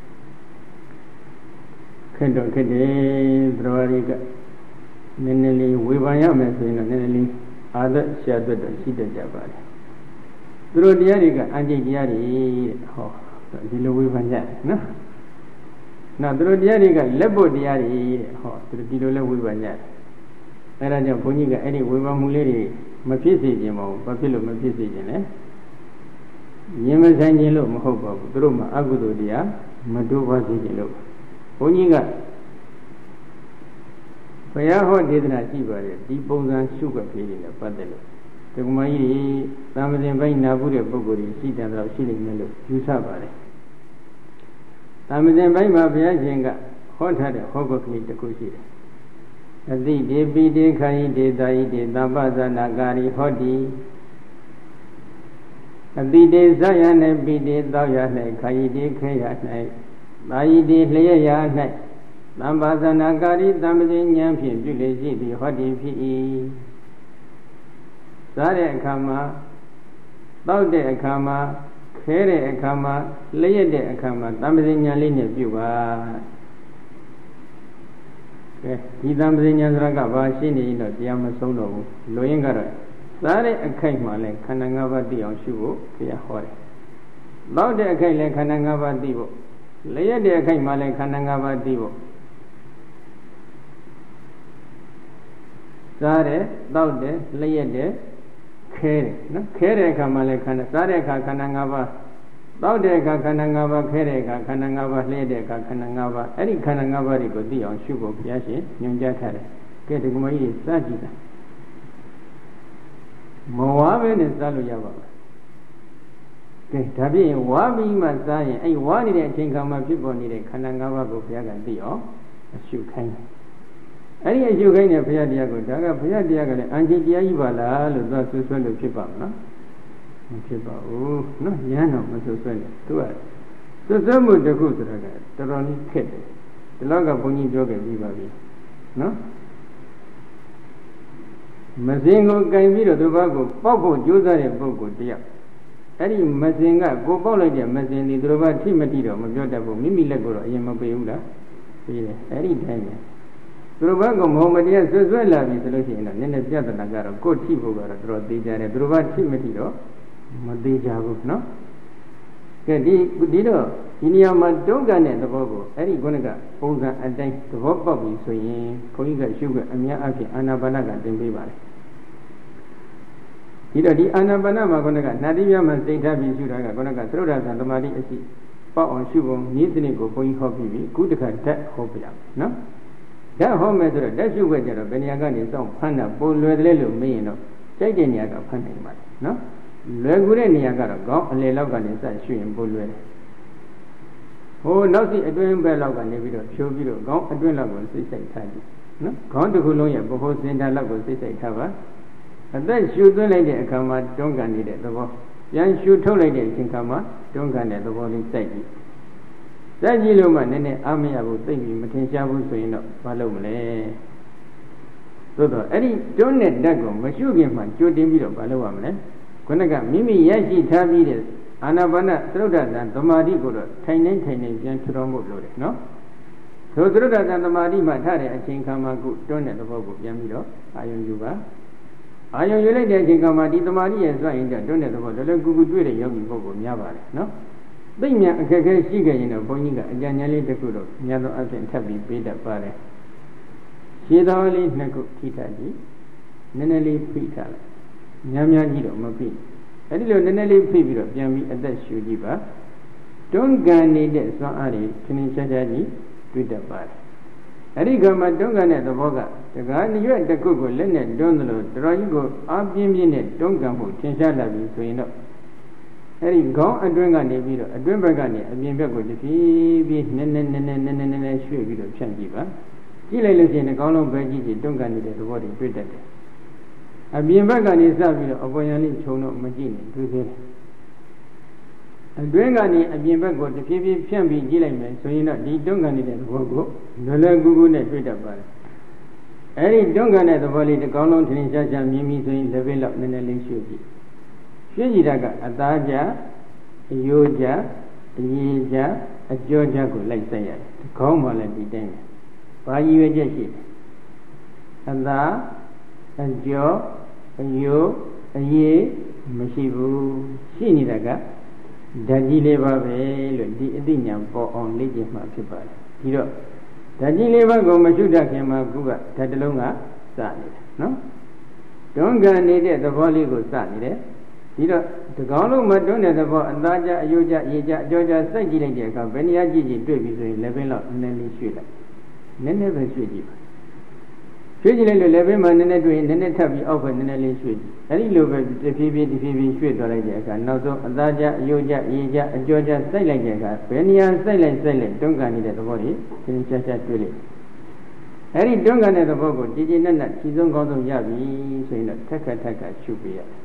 ခက်တော့ခက်တယ်သတော်ရီကနည်းနည်းလေးဝေဖန်ရမယ်ဆိုရင်တော့နည်းနည်းလေးအာသက်ရှာသွက်တော့ရှိတတ်ကြပါတယ်သူတို့တရားတွေကအကျင့်တရားတွေဟောဒီလိုဝေဖန်ကြတယ်နော်နောက်သူတို့တရားတွေကလက်ဖို့တရားတွေဟောသူတို့ဒီလိုလဲဝေဖန်ကြတယ်အဲဒါကြောင့်ဘုန်းကြီးကအဲ့ဒီဝေဖန်မှုလေးတွေမဖြစ်စေခြင်းမဟုတ်ဘာဖြစ်လို့မဖြစ်စေခြင်းလဲမြင်မဆိုင်ခြင်းလို့မဟုတ်ပါဘူးသူတို့မှာအကုသိုလ်တရားမတိုးပါစေခြင်းလို့ဘုန်းကြီးကဘုရားဟောဒေသနာရှိပါတယ်ဒီပုံစံရှုွက်လေးတွေနဲ့ပတ်သက်လို့ဒီကမကြီးသံဃာရှင်ပိုင်းနာဘူးတဲ့ပုဂ္ဂိုလ်ကြီးရှိတယ်တော့ရှိနေမယ်လို့ယူဆပါတယ်သံဃာရှင်ပိုင်းမှာဘုရားရှင်ကဟောထားတဲ့ဟောကွက်ကလေးတစ်ခုရှိတယ်အတိဒေပိတေခာယိဒေတာယိဒေသဗ္ဗဇနာကာရိဟောတိအတိတေဇယ၌ပိတေသောယ၌ခာယိတေခေယ၌သာယိတေလျက်ယ၌သံဘာဇနာကာရိသံပဇဉ္ဉံဖြင့်ပြုလေရှိသည်ဟောတိဖြစ်၏စားတဲ့အခါမှာတောက်တဲ့အခါမှာခဲတဲ့အခါမှာလျက်တဲ့အခါမှာသံပဇဉ္ဉံလေးနဲ့ပြုပါကဲဒီသံပဇဉ္ဉံဆိုတာကဘာရှိနေရင်တော့တရားမဆုံးတော့ဘူးလူရင်းကတော့စားတဲ့အခိုက်မှာလည်းခန္ဓာ၅ပါးသိအောင်ရှုဖို့ဘုရားဟောတယ်တောက်တဲ့အခိုက်လည်းခန္ဓာ၅ပါးသိဖို့လျက်တဲ့အခိုက်မှာလည်းခန္ဓာ၅ပါးသိဖို့စားတယ်တောက်တယ်လျက်တယ်ခဲတယ်နော်ခဲတဲ့အခါမှာလည်းခန္ဓာစားတဲ့အခါခန္ဓာ၅ပါးတောက်တဲ့အခါခန္ဓာ၅ပါးခဲတဲ့အခါခန္ဓာ၅ပါးလျက်တဲ့အခါခန္ဓာ၅ပါးအဲ့ဒီခန္ဓာ၅ပါးတွေကိုသိအောင်ရှုဖို့ဘုရားရှင်ညွှန်ကြားထားတယ်ကဲဒီကမကြီးစကြည့်တာမဝါပဲနဲ့စားလို့ရပါဘူးကဲဒါဖြင့်ဝါပြီးမှစားရင်အဲ့ဝါနေတဲ့အချိန်ခါမှာဖြစ်ပေါ်နေတဲ့ခန္ဓာ၅ပါးကိုဘုရားကသိအောင်အရှုခိုင်းတယ်အဲ့ဒီအရှုခိုင်းတဲ့ဘုရားတရားကိုဒါကဘုရားတရားကလည်းအင်္ဂိတရားကြီးပါလားလို့သွားဆွဆွဲလို့ဖြစ်ပါမလားမဖြစ်ပါဘူးနော်ဉာဏ်တော့မဆွဆွဲနဲ့သူကဆွဆွဲမှုတစ်ခုဆိုတာကတော်တော်လေးခက်တယ်ဒီလောက်ကဘုန်းကြီးပြောခဲ့ပြီးပါပြီနော်မစင်ကိုကင်ပြီးတော့သူဘာကိုပေါက်ဖို့ကြိုးစားတဲ့ပုဂ္ဂိုလ်တယောက်အဲ့ဒီမစင်ကကိုပေါက်လိုက်တဲ့မစင်ဒီသူဘာထိမတိတော့မပြောတတ်ဘူးမိမိလက်ကိုတော့အရင်မပေးဘူးလားပေးတယ်အဲ့ဒီတိုင်းပဲသူတို့ဘက်ကမဟုတ်မတရားဆွဆွဲလာပြီဆိုလို့ရှိရင်တော့နည်းနည်းပြဿနာကတော့ကိုယ်ထိဖို့ကတော့တော်တော်သေးကြတယ်သူတို့ဘထိမထိတော့မသေးကြဘူးနော်ကဲဒီဒီတော့ဒီနေရာမှာတုံးကန်တဲ့သဘောကိုအဲ့ဒီခုနကပုံစံအတိုင်းသဘောပေါက်ပြီဆိုရင်ဘုန်းကြီးကရှုခွင့်အများအပြည့်အာနာပါနကတင်ပေးပါလေကဒီတော့ဒီအာနာပါနမှာခုနကနာတိပြမှာစိတ်ထားပြီးရှုတာကခုနကသရုပ်ဒါသံသမာဓိအစီပေါ့အောင်ရှုပုံနည်းစနစ်ကိုဘုန်းကြီးဟောပြီးပြီခုတခါဓာတ်ဟောပြရမယ်နော်ဓာတ်ဟောမယ်ဆိုတော့ဓာတ်ရှုခွက်ကြတော့ဘယ်နေရာကနေစောင့်ဖမ်းတာပိုလွယ်တယ်လို့မေးရင်တော့ကြိုက်တဲ့နေရာကဖမ်းနိုင်ပါတယ်နော်လွယ်ကူတဲ့နေရာကတော့ခေါင်းအလယ်လောက်ကနေစရှုရင်ပိုလွယ်တယ်ဟိုနောက်စီအတွင်းဘက်လောက်ကနေပြီးတော့ဖြိုးပြီးတော့ခေါင်းအတွင်းလောက်ကိုစိတ်စိတ်ထားကြည့်နော်ခေါင်းတစ်ခုလုံးရဲ့ဗဟိုစင်တာလောက်ကိုစိတ်စိတ်ထားပါအသက်ရှူသွင်းလိုက်တဲ့အခါမှာတွန်းကန်နေတဲ့သဘောပြန်ရှူထုတ်လိုက်တဲ့အချိန်ခါမှာတွန်းကန်တဲ့သဘောလေးစိုက်ကြည့်စိုက်ကြည့်လို့မှနည်းနည်းအားမရဘူးသိပြီးမထင်ရှားဘူးဆိုရင်တော့မလုပ်မလဲသို့တော့အဲ့ဒီတွန်းတဲ့ဓာတ်ကိုမရှုခင်မှကြိုတင်ပြီးတော့မလုပ်ရမလဲခုနကမိမိရရှိထားပြီးတဲ့အာနာပါနသရုပ်ဒသံသမာဓိကိုတော့ထိုင်နေထိုင်နေပြန်ထူတော်မှုလို့တယ်နော်ဆိုသရုပ်ဒသံသမာဓိမှထားတဲ့အချိန်ခါမှာကုတွန်းတဲ့သဘောကိုပြန်ပြီးတော့အာယုံယူပါအာယုံယူလိုက်တဲ့အချိန်ခါမှာဒီသမာဓိရဲ့စွန့်ရင်တော့တွန်းတဲ့သဘောလည်းလည်းကူကူတွေ့တဲ့ယောဂီပုဂ္ဂိုလ်များပါတယ်နော်သိဉာဏ်အခက်အခဲရှိခဲ့ရင်တော့ဘုန်းကြီးကအကြံဉာဏ်လေးတစ်ခုတော့များသောအားဖြင့်ထပ်ပြီးပေးတတ်ပါတယ်ရှင်းတော်လေးနှစ်ခုထိထားကြည့်နည်းနည်းလေးဖိထားလိုက်များများကြီးတော့မဖိအဲ့ဒီလိုနည်းနည်းလေးဖိပြီးတော့ပြန်ပြီးအသက်ရှူကြည့်ပါတွန်းကန်နေတဲ့စွမ်းအားတွေခင်းရှားရှားကြီးတွေ့တတ်ပါတယ်အဲ့ဒီကမှတွန်းကန်တဲ့သဘောကတကားရွက်တစ်ခုကိုလက်နဲ့တွန်းသလိုတော်တော်ကြီးကိုအားပြင်းပြင်းနဲ့တွန်းကန်မှုထင်ရှားလာပြီဆိုရင်တော့အဲ့ဒီခေါင်းအတွင်းကနေပြီးတော့အတွင်းဘက်ကနေအပြင်ဘက်ကိုတဖြည်းဖြည်းနည်းနည်းနည်းနည်းနည်းနည်းနည်းရွှေ့ပြီးတော့ဖြန့်ကြည့်ပါကြည့်လိုက်လို့ရှိရင်ခေါင်းလုံးပဲကြည့်ကြည့်တွန်းကန်နေတဲ့သဘောတွေတွေ့တတ်တယ်အပြင်ဘက်ကနေစပြီးတော့အပေါ်ယံလေးခြုံတော့မကြည့်နဲ့တွေ့သေးတယ်အတွင်းကနေအပြင်ဘက်ကိုတဖြည်းဖြည်းဖြန့်ပြီးကြည့်လိုက်မယ်ဆိုရင်တော့ဒီတွန်းကန်နေတဲ့သဘောကိုလွယ်လွယ်ကူကူနဲ့တွေ့တတ်ပါတယ်အဲ့ဒီတွန်းကန်တဲ့သဘောလေးတစ်ကောင်းလုံးထင်ရှားရှားမြင်ပြီးဆိုရင်လက်ဘက်လောက်နည်းနည်းလေးရွှေ့ကြည့်ရွှေ့ကြည့်တာကအသားကြအယိုးကြအရည်ကြအကြောကြကိုလိုက်ဆက်ရတယ်ဒီကောင်းမှလည်းဒီတိုင်းပဲဘာရည်ရွယ်ချက်ရှိလဲအသားအကျော်အယိုးအရည်မရှိဘူးရှိနေတာကဓာတ်ကြီးလေးပါပဲလို့ဒီအသိဉာဏ်ပေါ်အောင်လေ့ကျင့်မှဖြစ်ပါတယ်ဒီတော့ဓာတ်ကြီးလေးပါကိုမရှုတတ်ခင်မှာခုကဓာတ်တစ်လုံးကစနေတယ်နော်တွန်းကန်နေတဲ့သဘောလေးကိုစနေတယ်ဒီတော့ဒီကောင်းလုံးမတွန်းတဲ့သဘောအသားကြအယိုးကြရေကြအကြောကြစိုက်ကြည့်လိုက်တဲ့အခါဘယ်နေရာကြည့်ကြည့်တွေ့ပြီဆိုရင်လက်ဘင်းလောက်နည်းနည်းလေးရွှေ့လိုက်နည်းနည်းပဲရွှေ့ကြည့်ပါရွှေ့ကြည့်လိုက်လို့လက်ဘင်းမှာနည်းနည်းတွေ့ရင်နည်းနည်းထပ်ပြီးအောက်ဘက်နည်းနည်းလေးရွှေ့ကြည့်အဲဒီလိုပဲတဖြည်းဖြည်းတဖြည်းဖြည်းရွှေ့သွားလိုက်တဲ့အခါနောက်ဆုံးအသားကြအယိုးကြရေကြအကြောကြစိုက်လိုက်တဲ့အခါဘယ်နေရာစိုက်လိုက်စိုက်လိုက်တွန်းကန်နေတဲ့သဘောတွေသင်ရှားရှားတွေ့လိုက်အဲဒီတွန်းကန်တဲ့သဘောကိုကြည်ကြည်နက်နက်ခြေဆုံးကောင်းဆုံးရပြီဆိုရင်တော့ထက်ခါထက်ခါရှုပြရတယ်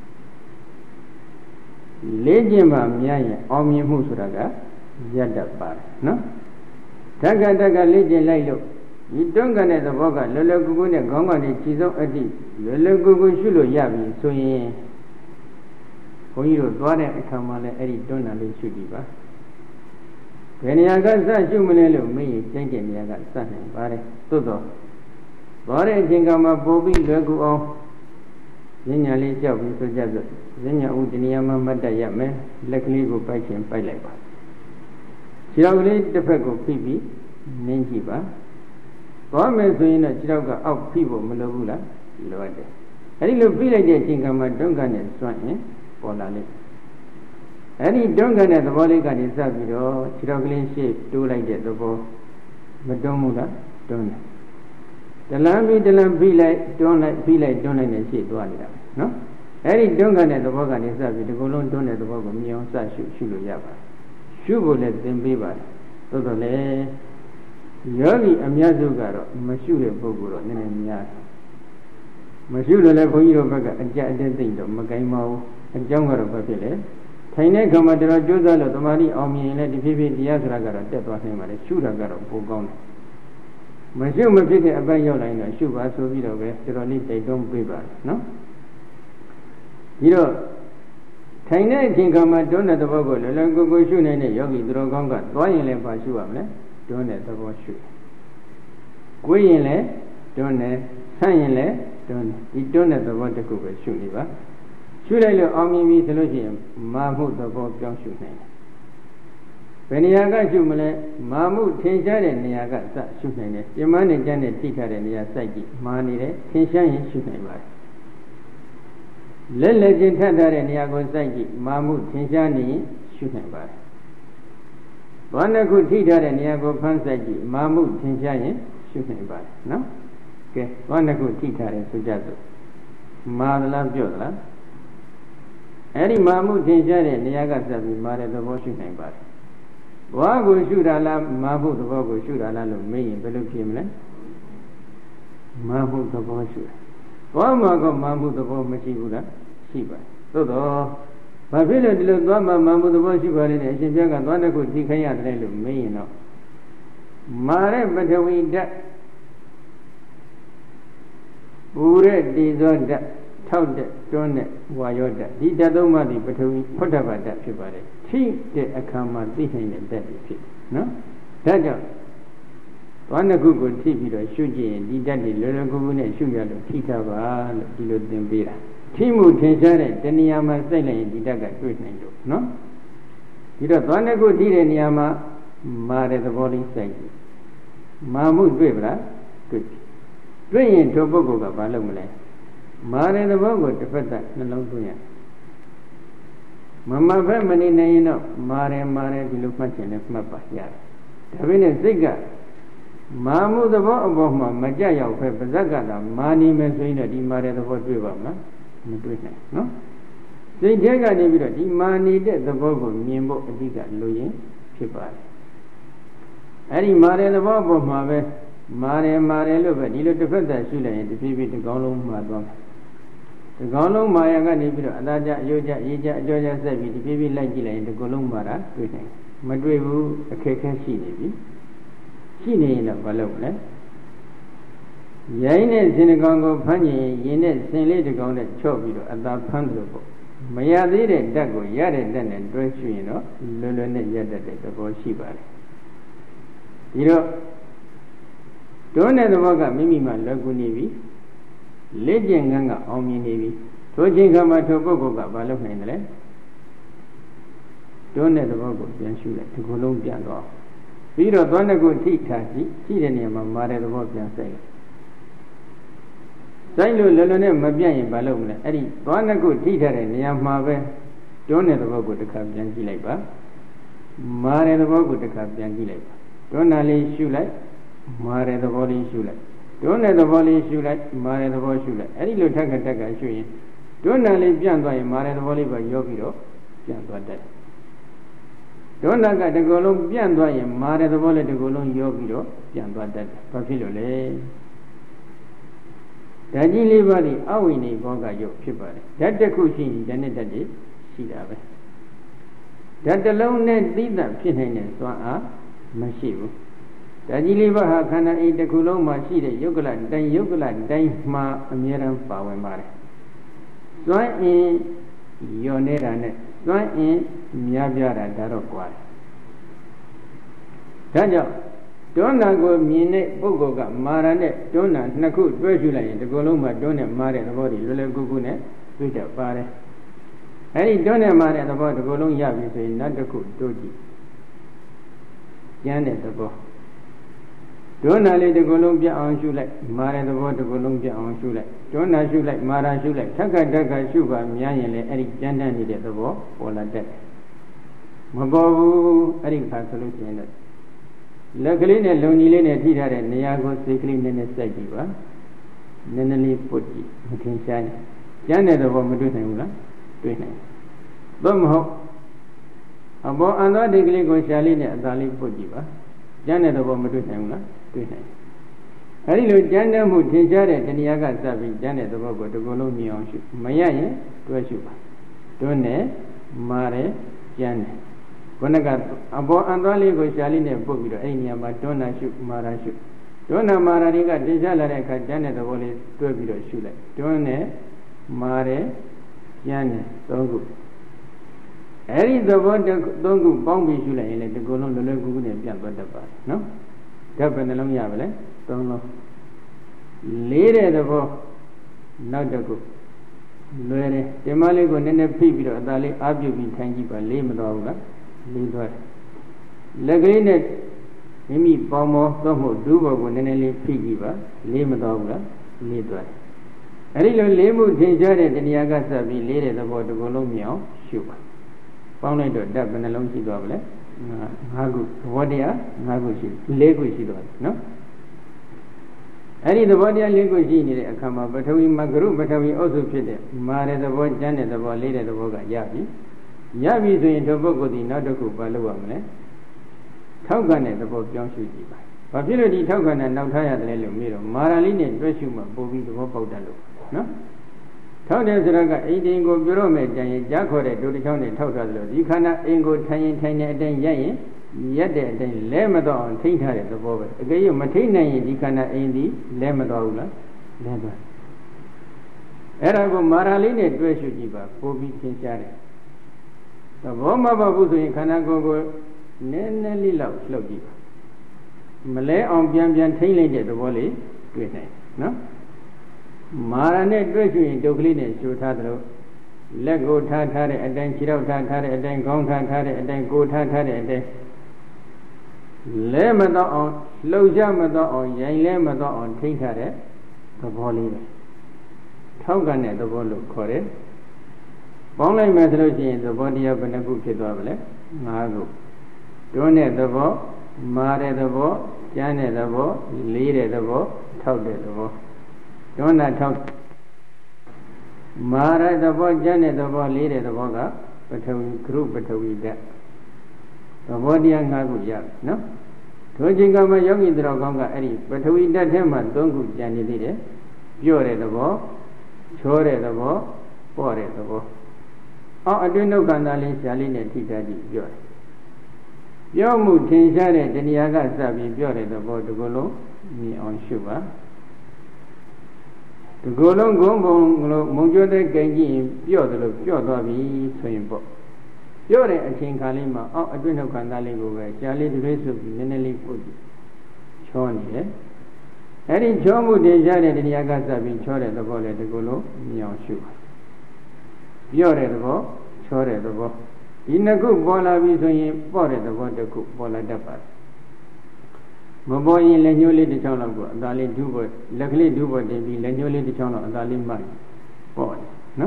လေ့ကျင့်မှများရင်အောင်မြင်မှုဆိုတာကရတတ်ပါတယ်နော်ဓက္ကတက္ကလေ့ကျင့်လိုက်လို့ဒီတွန်းကန်တဲ့သဘောကလွယ်လွယ်ကူကူနဲ့ခေါင်းကနေခြေဆုံးအတိလွယ်လွယ်ကူကူရှုလို့ရပြီဆိုရင်ဘုန်းကြီးတို့သွားတဲ့အခါမှာလည်းအဲ့ဒီတွန်းတာလေးရှုကြည့်ပါဘယ်နေရာကစရှုမလဲလို့မေးရင်ကျင့်တဲ့နေရာကစနိုင်ပါတယ်သို့တော့သွားတဲ့အချိန်ကမှပို့ပြီးလွယ်ကူအောင်ဉာဏ်ညာလေးကြောက်ပြီးဆိုကြစို့ဉာဏ်ညာဦးဒီနေရာမှာမှတ်တတ်ရမယ်လက်ကလေးကိုပိုက်ခြင်းပိုက်လိုက်ပါခြေထောက်ကလေးတစ်ဖက်ကိုဖိပြီးနင်းကြည့်ပါသွားမယ်ဆိုရင်တော့ခြေထောက်ကအောက်ဖိဖို့မလိုဘူးလားလိုအပ်တယ်အဲဒီလိုဖိလိုက်တဲ့အချိန်ကမှတွန်းကန်နဲ့စွန့်ရင်ပေါ်လာလိမ့်အဲဒီတွန်းကန်တဲ့သဘောလေးကနေစပြီးတော့ခြေထောက်ကလေးရှေ့တိုးလိုက်တဲ့သဘောမတွန်းဘူးလားတွန်းတယ်တလန်းပြီးတလန်းဖိလိုက်တွန်းလိုက်ဖိလိုက်တွန်းလိုက်နဲ့ရှေ့သွားနေတာနော်အဲဒီတွန်းကန်တဲ့သဘောကနေစပြီးဒီကုလုံးတွန်းတဲ့သဘောကိုမြင်အောင်စရှုရှုလို့ရပါတယ်ရှုဖို့လည်းသင်ပေးပါတယ်သို့တော်လည်းယောဂီအများစုကတော့မရှုတဲ့ပုဂ္ဂိုလ်တော့နည်းနည်းများမရှုလို့လည်းဘုန်းကြီးတို့ဘက်ကအကြအတက်သိမ့်တော့မကိုင်းပါဘူးအကြောင်းကတော့ဘာဖြစ်လဲထိုင်တဲ့ခါမှာတော်တော်ကြိုးစားလို့တမာတိအောင်မြင်ရင်လည်းဒီဖြစ်ဖြစ်တရားစရာကတော့တက်သွားနိုင်ပါလေရှုတာကတော့ပိုကောင်းတယ်မရှုမဖြစ်တဲ့အပိုင်းရောက်လာရင်တော့ရှုပါဆိုပြီးတော့ပဲတော်တော်လေးတိုက်တွန်းပေးပါနော်ဒီတော့ထိုင်တဲ့အချိန်ခါမှာတွန်းတဲ့သဘောကိုလည်းလည်းကိုကိုရှုနေတဲ့ယောဂီသူတော်ကောင်းကသွားရင်လည်းပါရှုရမလဲတွန်းတဲ့သဘောရှုကိုယ်ရင်လည်းတွန်းတယ်ဆန့်ရင်လည်းတွန်းတယ်ဒီတွန်းတဲ့သဘောတစ်ခုပဲရှုနေပါရှုလိုက်လို့အောင်မြင်ပြီဆိုလို့ရှိရင်မာမှုသဘောပြောင်းရှုနိုင်တယ်ဘယ်နေရာကရှုမလဲမာမှုထင်ရှားတဲ့နေရာကစရှုနိုင်တယ်ပြမနဲ့ကြမ်းနဲ့ထိထားတဲ့နေရာစိုက်ကြည့်မာနေတယ်ထင်ရှားရင်ရှုနိုင်ပါတယ်လက်လက်ချင်းထပ်ထားတဲ့နေရာကိုစိုက်ကြည့်မာမှုထင်ရှားနေရှုနိုင်ပါတယ်သွားနှစ်ခုထိထားတဲ့နေရာကိုဖမ်းစိုက်ကြည့်မာမှုထင်ရှားရင်ရှုနိုင်ပါတယ်နော်ကဲသွားနှစ်ခုထိထားတယ်ဆိုကြစို့မာသလားပြော့သလားအဲ့ဒီမာမှုထင်ရှားတဲ့နေရာကစပ်ပြီးမာတဲ့သဘောရှုနိုင်ပါတယ်ဘဝကိုရှုတာလားမာမှုသဘောကိုရှုတာလားလို့မေးရင်ဘယ်လိုဖြေမလဲမာမှုသဘောရှုတယ်ဘဝမှာကမာမှုသဘောမရှိဘူးလားရှိပါတယ်သို့တော့ဘာဖြစ်လို့ဒီလိုသွားမှမာမှုသဘောရှိပါလိမ့်နဲ့အရှင်ဘုရားကသွားတစ်ခုထိခိုင်းရတယ်လို့မေးရင်တော့မာတဲ့ပထဝီဓာတ်ပူတဲ့ဒီဇောဓာတ်ထောက်တဲ့တွန်းတဲ့ဝါယောဓာတ်ဒီဓာတ်သုံးပါးဒီပထဝီဖုဒ္ဓဘာဓာတ်ဖြစ်ပါတယ်ထိတဲ့အခါမှာသိနိုင်တဲ့ဓာတ်တွေဖြစ်နော်ဒါကြောင့်သွားနှစ်ခုကိုထိပြီးတော့ရှုကြည့်ရင်ဒီဓာတ်တွေလွယ်လွယ်ကူကူနဲ့ရှုရလို့ထိထားပါလို့ဒီလိုသင်ပေးတာထိမှုထင်ရှားတဲ့တဏှာမှာစိုက်လိုက်ရင်ဒီဓာတ်ကတွေ့နိုင်လို့နော်ဒီတော့သွားနှစ်ခုထိတဲ့နေရာမှာမာတဲ့သဘောလေးစိုက်ကြည့်မာမှုတွေ့ပလားတွေ့တွေ့ရင်ထိုပုဂ္ဂိုလ်ကဘာလုပ်မလဲမာတဲ့သဘောကိုတစ်ဖက်သက်နှလုံးသွင်းရမမဖက်မနေနိုင်ရင်တော့မာတယ်မာတယ်ဒီလိုမှတ်ချင်လဲမှတ်ပါရတယ်ဒါပေမဲ့စိတ်ကမာမှုသဘောအပေါ်မှာမကြရောက်ဖက်ပါဇက်ကသာမာနေမယ်ဆိုရင်တော့ဒီမာတဲ့သဘောတွေ့ပါမလားမတွေ့နိုင်နော်စိတ်ထဲကနေပြီးတော့ဒီမာနေတဲ့သဘောကိုမြင်ဖို့အဓိကလိုရင်ဖြစ်ပါတယ်အဲ့ဒီမာတဲ့သဘောအပေါ်မှာပဲမာတယ်မာတယ်လို့ပဲဒီလိုတစ်ဖက်သက်ရှုလိုက်ရင်တဖြည်းဖြည်းတစ်ကောင်းလုံးမှာသွားမယ်ဒီကောင်းလုံးမာယာကနေပြီးတော့အသာကြအယုတ်ကြအေးကြအကျော်ကြဆက်ပြီးတဖြည်းဖြည်းလိုက်ကြည့်လိုက်ရင်ဒီကောင်းလုံးမာတာတွေ့နိုင်မတွေ့ဘူးအခက်အခဲရှိနေပြီရှိနေရင်တော့မလုပ်ဘူးလေရိုင်းတဲ့စင်တကောင်ကိုဖမ်းရင်ရင်နဲ့စင်လေးတကောင်နဲ့ချော့ပြီးတော့အသာဖမ်းလို့ပေါ့မရသေးတဲ့ဓာတ်ကိုရတဲ့ဓာတ်နဲ့တွဲရှုရင်တော့လွယ်လွယ်နဲ့ရတတ်တဲ့သဘောရှိပါတယ်ဒီတော့တွန်းတဲ့သဘောကမိမိမှလွယ်ကူနေပြီလက်ကျင်ငန်းကအောင်မြင်နေပြီထိုချိန်ခါမှာထိုပုဂ္ဂိုလ်ကဘာလုပ်နိုင်တယ်လဲတွန်းတဲ့သဘောကိုပြန်ရှုလိုက်ဒီကုလုံးပြန်တော့ပြီးတော့သွားနှစ်ခုထိထားကြည့်ရှိတဲ့နေရာမှာမာတဲ့သဘောပြန်စိုက်လိုက်စိုက်လို့လွယ်လွယ်နဲ့မပြတ်ရင်ဘာလုပ်မလဲအဲ့ဒီသွားနှစ်ခုထိထားတဲ့နေရာမှာပဲတွန်းတဲ့သဘောကိုတစ်ခါပြန်ကြည့်လိုက်ပါမာတဲ့သဘောကိုတစ်ခါပြန်ကြည့်လိုက်ပါတွန်းတာလေးရှုလိုက်မာတဲ့သဘောလေးရှုလိုက်တွန်းတဲ့သဘောလေးရှုလိုက်မာတဲ့သဘောရှုလိုက်အဲ့ဒီလိုထက်ကတက်ကရှုရင်တွန်းတာလေးပြန့်သွားရင်မာတဲ့သဘောလေးပဲရောပြီးတော့ပြန့်သွားတတ်တွန်းတာကတကူလုံးပြန့်သွားရင်မာတဲ့သဘောလေးတကူလုံးရောပြီးတော့ပြန့်သွားတတ်ဘာဖြစ်လို့လဲဓာတ်ကြီးလေးပါးဒီအဝိနည်းဘောကရုပ်ဖြစ်ပါတယ်ဓာတ်တစ်ခုရှိရင်ဓာတ်နဲ့ဓာတ်တွေရှိတာပဲဓာတ်တစ်လုံးနဲ့သိတာဖြစ်နိုင်တဲ့စွမ်းအားမရှိဘူးဓာတ်ကြီးလေးပါးဟာခန္ဓာအိမ်တစ်ခုလုံးမှာရှိတဲ့ယုတ်ကလတိုင်းယုတ်ကလတိုင်းမှာအမြဲတမ်းပါဝင်ပါတယ်စွမ်းအင်ညော်နေတာနဲ့စွမ်းအင်များပြားတာဒါတော့ကွာတယ်ဒါကြောင့်တွန်းတာကိုမြင်တဲ့ပုဂ္ဂိုလ်ကမာရနဲ့တွန်းတာနှစ်ခုတွဲရှုလိုက်ရင်ဒီကုလုံးမှာတွန်းနဲ့မာတဲ့သဘောတွေလွယ်လွယ်ကူကူနဲ့တွေ့တတ်ပါတယ်အဲဒီတွန်းနဲ့မာတဲ့သဘောဒီကုလုံးရပြီဆိုရင်နောက်တစ်ခုတိုးကြည့်ကျမ်းတဲ့သဘောတွန်းတာလေးဒီကုလုံးပြအောင်ရှုလိုက်မာတဲ့သဘောဒီကုလုံးပြအောင်ရှုလိုက်တွန်းတာရှုလိုက်မာတာရှုလိုက်ထက်ကတက်ကရှုပါများရင်လည်းအဲ့ဒီကျမ်းတတ်နေတဲ့သဘောပေါ်လာတတ်တယ်မပေါ်ဘူးအဲ့ဒီခါဆိုလို့ရှိရင်တော့လက်ကလေးနဲ့လုံကြီးလေးနဲ့ထိထားတဲ့နေရာကိုစိတ်ကလေးနဲ့နဲ့စိုက်ကြည့်ပါနည်းနည်းလေးပုတ်ကြည့်မထင်ရှားရင်ကျမ်းတဲ့သဘောမတွေ့နိုင်ဘူးလားတွေ့နိုင်သို့မဟုတ်အပေါ်အန္တရာဒိတ်ကလေးကိုရှာလေးနဲ့အသာလေးပုတ်ကြည့်ပါကျမ်းတဲ့သဘောမတွေ့နိုင်ဘူးလားတွေ့နိုင်အဲဒီလိုကျမ်းတဲ့မှုထင်ရှားတဲ့တဏှာကစပြီးကျမ်းတဲ့သဘောကိုဒီကုလုံးမြင်အောင်ရှုမရရင်တွဲရှုပါတွန်းနဲ့မာတယ်ကျမ်းတယ်ခုနကအပေါ်အန္တရာလေးကိုရှာလေးနဲ့ပုတ်ပြီးတော့အဲ့ဒီနေရာမှာတွန်းတာရှုမာတာရှုတွန်းတာမာတာတွေကတင်ရှားလာတဲ့အခါကျမ်းတဲ့သဘောလေးတွဲပြီးတော့ရှုလိုက်တွန်းနဲ့မာတယ်ကျမ်းတယ်သုံးခုအဲ့ဒီသဘောသုံးခုပေါင်းပြီးရှုလိုက်ရင်လည်းဒီကုလုံးလွယ်လွယ်ကူကူနဲ့ပြတ်သွားတတ်ပါတယ်နော်ဓာတ်ပဲနှလုံးရပါလေသုံးလုံးလေးတဲ့သဘောနောက်တစ်ခုလွယ်တယ်ဒီမလေးကိုနည်းနည်းဖိပြီးတော့အသာလေးအားပြုပြီးထိုင်ကြည့်ပါလေးမတော်ဘူးလားလေးသွားတယ်လက်ကလေးနဲ့မိမိပေါင်းမောသုံးဖို့ဒူးဘောကိုနည်းနည်းလေးဖိကြည့်ပါလေးမတော်ဘူးလားလေးသွားတယ်အဲ့ဒီလိုလေးမှုထင်ရှားတဲ့တရားကစပြီးလေးတဲ့သဘောတစ်ခုလုံးမြောင်ရှုပါပေါင်းလိုက်တော့ဓာတ်ဘယ်နှလုံးရှိသွားပါလဲငါးခုသဘောတရားငါးခုရှိလေးခုရှိသွားတယ်နော်အဲ့ဒီသဘောတရားလေးခုရှိနေတဲ့အခါမှာပထဝီမဂရုပထဝီအုပ်စုဖြစ်တဲ့မာတဲ့သဘောကျမ်းတဲ့သဘောလေးတဲ့သဘောကရပြီရပြီဆိုရင်ဒီပုဂ္ဂိုလ်ဒီနောက်တစ်ခုဘာလုပ်ရမလဲထောက်ကန်တဲ့သဘောပြောင်းရှုကြည့်ပါဘာဖြစ်လို့ဒီထောက်ကန်တဲ့နောက်ထားရတယ်လို့မေးတော့မာရလေးနဲ့တွဲရှုမှပို့ပြီးသဘောပေါက်တယ်လို့နော်ထောက်တယ်ဆိုတော့ကအိမ်တင်ကိုပြောရမယ်ကြံရင်ကြားခေါ်တဲ့ဒုတိယနဲ့ထောက်ထားတယ်လို့ဒီခန္ဓာအိမ်ကိုထိုင်ရင်ထိုင်တဲ့အတိုင်းရက်ရင်ရက်တဲ့အတိုင်းလဲမတော့အောင်ထိန်းထားတဲ့သဘောပဲအကယ်၍မထိန်းနိုင်ရင်ဒီခန္ဓာအိမ်ဒီလဲမတော့ဘူးလားလဲသွားအဲ့ဒါကိုမာရလေးနဲ့တွဲရှုကြည့်ပါပို့ပြီးသင်ရှားတယ်သဘောမပေါက်ဘူးဆိုရင်ခန္ဓာကိုယ်ကိုနည်းနည်းလေးလောက်လှုပ်ကြည့်ပါမလဲအောင်ပြန်ပြန်ထိန်းလိုက်တဲ့သဘောလေးတွေ့နိုင်နော်မာရနဲ့တွေ့ရှိရင်ဒုက္ခလေးနဲ့ရှုထားတယ်လို့လက်ကိုထားထားတဲ့အတိုင်းခြေထောက်ထားထားတဲ့အတိုင်းခေါင်းထားထားတဲ့အတိုင်းကိုယ်ထားထားတဲ့အတိုင်းလဲမတော့အောင်လှုပ်ရှားမတော့အောင်ရိုင်လဲမတော့အောင်ထိန်းထားတဲ့သဘောလေးပဲထောက်ကန်တဲ့သဘောလို့ခေါ်တယ်ပေါင်းလိုက်မယ်ဆိုလို့ရှိရင်သဘောတရားဘယ်နှခုဖြစ်သွားပါလဲငါးခုတွန်းတဲ့သဘောမာတဲ့သဘောကျမ်းတဲ့သဘောလေးတဲ့သဘောထောက်တဲ့သဘောတွန်းတာထောက်မာတဲ့သဘောကျမ်းတဲ့သဘောလေးတဲ့သဘောကပထဝီဂရုပထဝီဓာတ်သဘောတရားငါးခုရတယ်နော်ထိုချိန်ကမှယောဂီတော်ကောင်းကအဲ့ဒီပထဝီဓာတ်ထဲမှာသုံးခုကျန်နေသေးတယ်ပြော့တဲ့သဘောချောတဲ့သဘောပေါ့တဲ့သဘောအောက်အတွင်းဒုက္ခန္တာလေးရှားလေးနဲ့ထိထားကြည့်ပြော့တယ်ပြောမှုထင်ရှားတဲ့တရားကစပြီးပြောတဲ့သဘောဒီကုလုံးမြင်အောင်ရှုပါဒီကုလုံးဂုံဘုံလို့မုံကျွတ်တဲ့ကြင်ကြည့်ရင်ပြော့တယ်လို့ပြော့သွားပြီဆိုရင်ပေါ့ပြော့တဲ့အချိန်ခါလေးမှာအောက်အတွင်းဒုက္ခန္တာလေးကိုပဲရှားလေးတွေဆုပ်ပြီးနည်းနည်းလေးပုတ်ကြည့်ချောနေတယ်အဲ့ဒီချောမှုထင်ရှားတဲ့တရားကစပြီးချောတဲ့သဘောလေဒီကုလုံးမြင်အောင်ရှုပါပြော့တဲ့သဘောချောတဲ့သဘောဒီနှစ်ခုပေါ်လာပြီဆိုရင်ပေါ့တဲ့သဘောတစ်ခုပေါ်လာတတ်ပါတယ်မပေါ်ရင်လက်ညှိုးလေးတစ်ချောင်းလောက်ကိုအသာလေးဒုဘောလက်ကလေးဒုဘောတင်ပြီးလက်ညှိုးလေးတစ်ချောင်းလောက်အသာလေးမှတ်ပေါ့တယ်နော်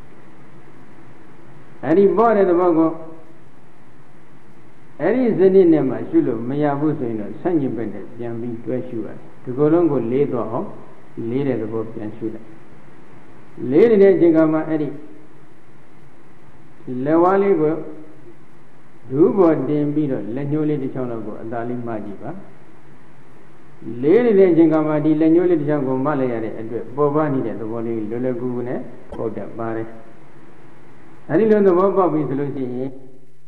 အဲ့ဒီပေါ့တဲ့သဘောကိုအဲ့ဒီစနစ်နဲ့မှရှုလို့မရဘူးဆိုရင်တော့ဆန့်ကျင်ဘက်နဲ့ပြန်ပြီးတွဲရှုရတယ်ဒီကုလုံးကိုလေးတော့အောင်လေးတဲ့သဘောပြန်ရှုလိုက်လေးတဲ့အချိန်ကမှအဲ့ဒီလက်ဝါးလေးကိုဒူးပေါ်တင်ပြီးတော့လက်ညှိုးလေးတစ်ချောင်းလောက်ကိုအသာလေးမှကြည့်ပါလေးနေတဲ့အချိန်ကမှဒီလက်ညှိုးလေးတစ်ချောင်းကိုမှလိုက်ရတဲ့အတွက်ပေါ်ပါနေတဲ့သဘောလေးလွယ်လွယ်ကူကူနဲ့ပေါက်တတ်ပါတယ်အဲဒီလိုသဘောပေါက်ပြီဆိုလို့ရှိရင်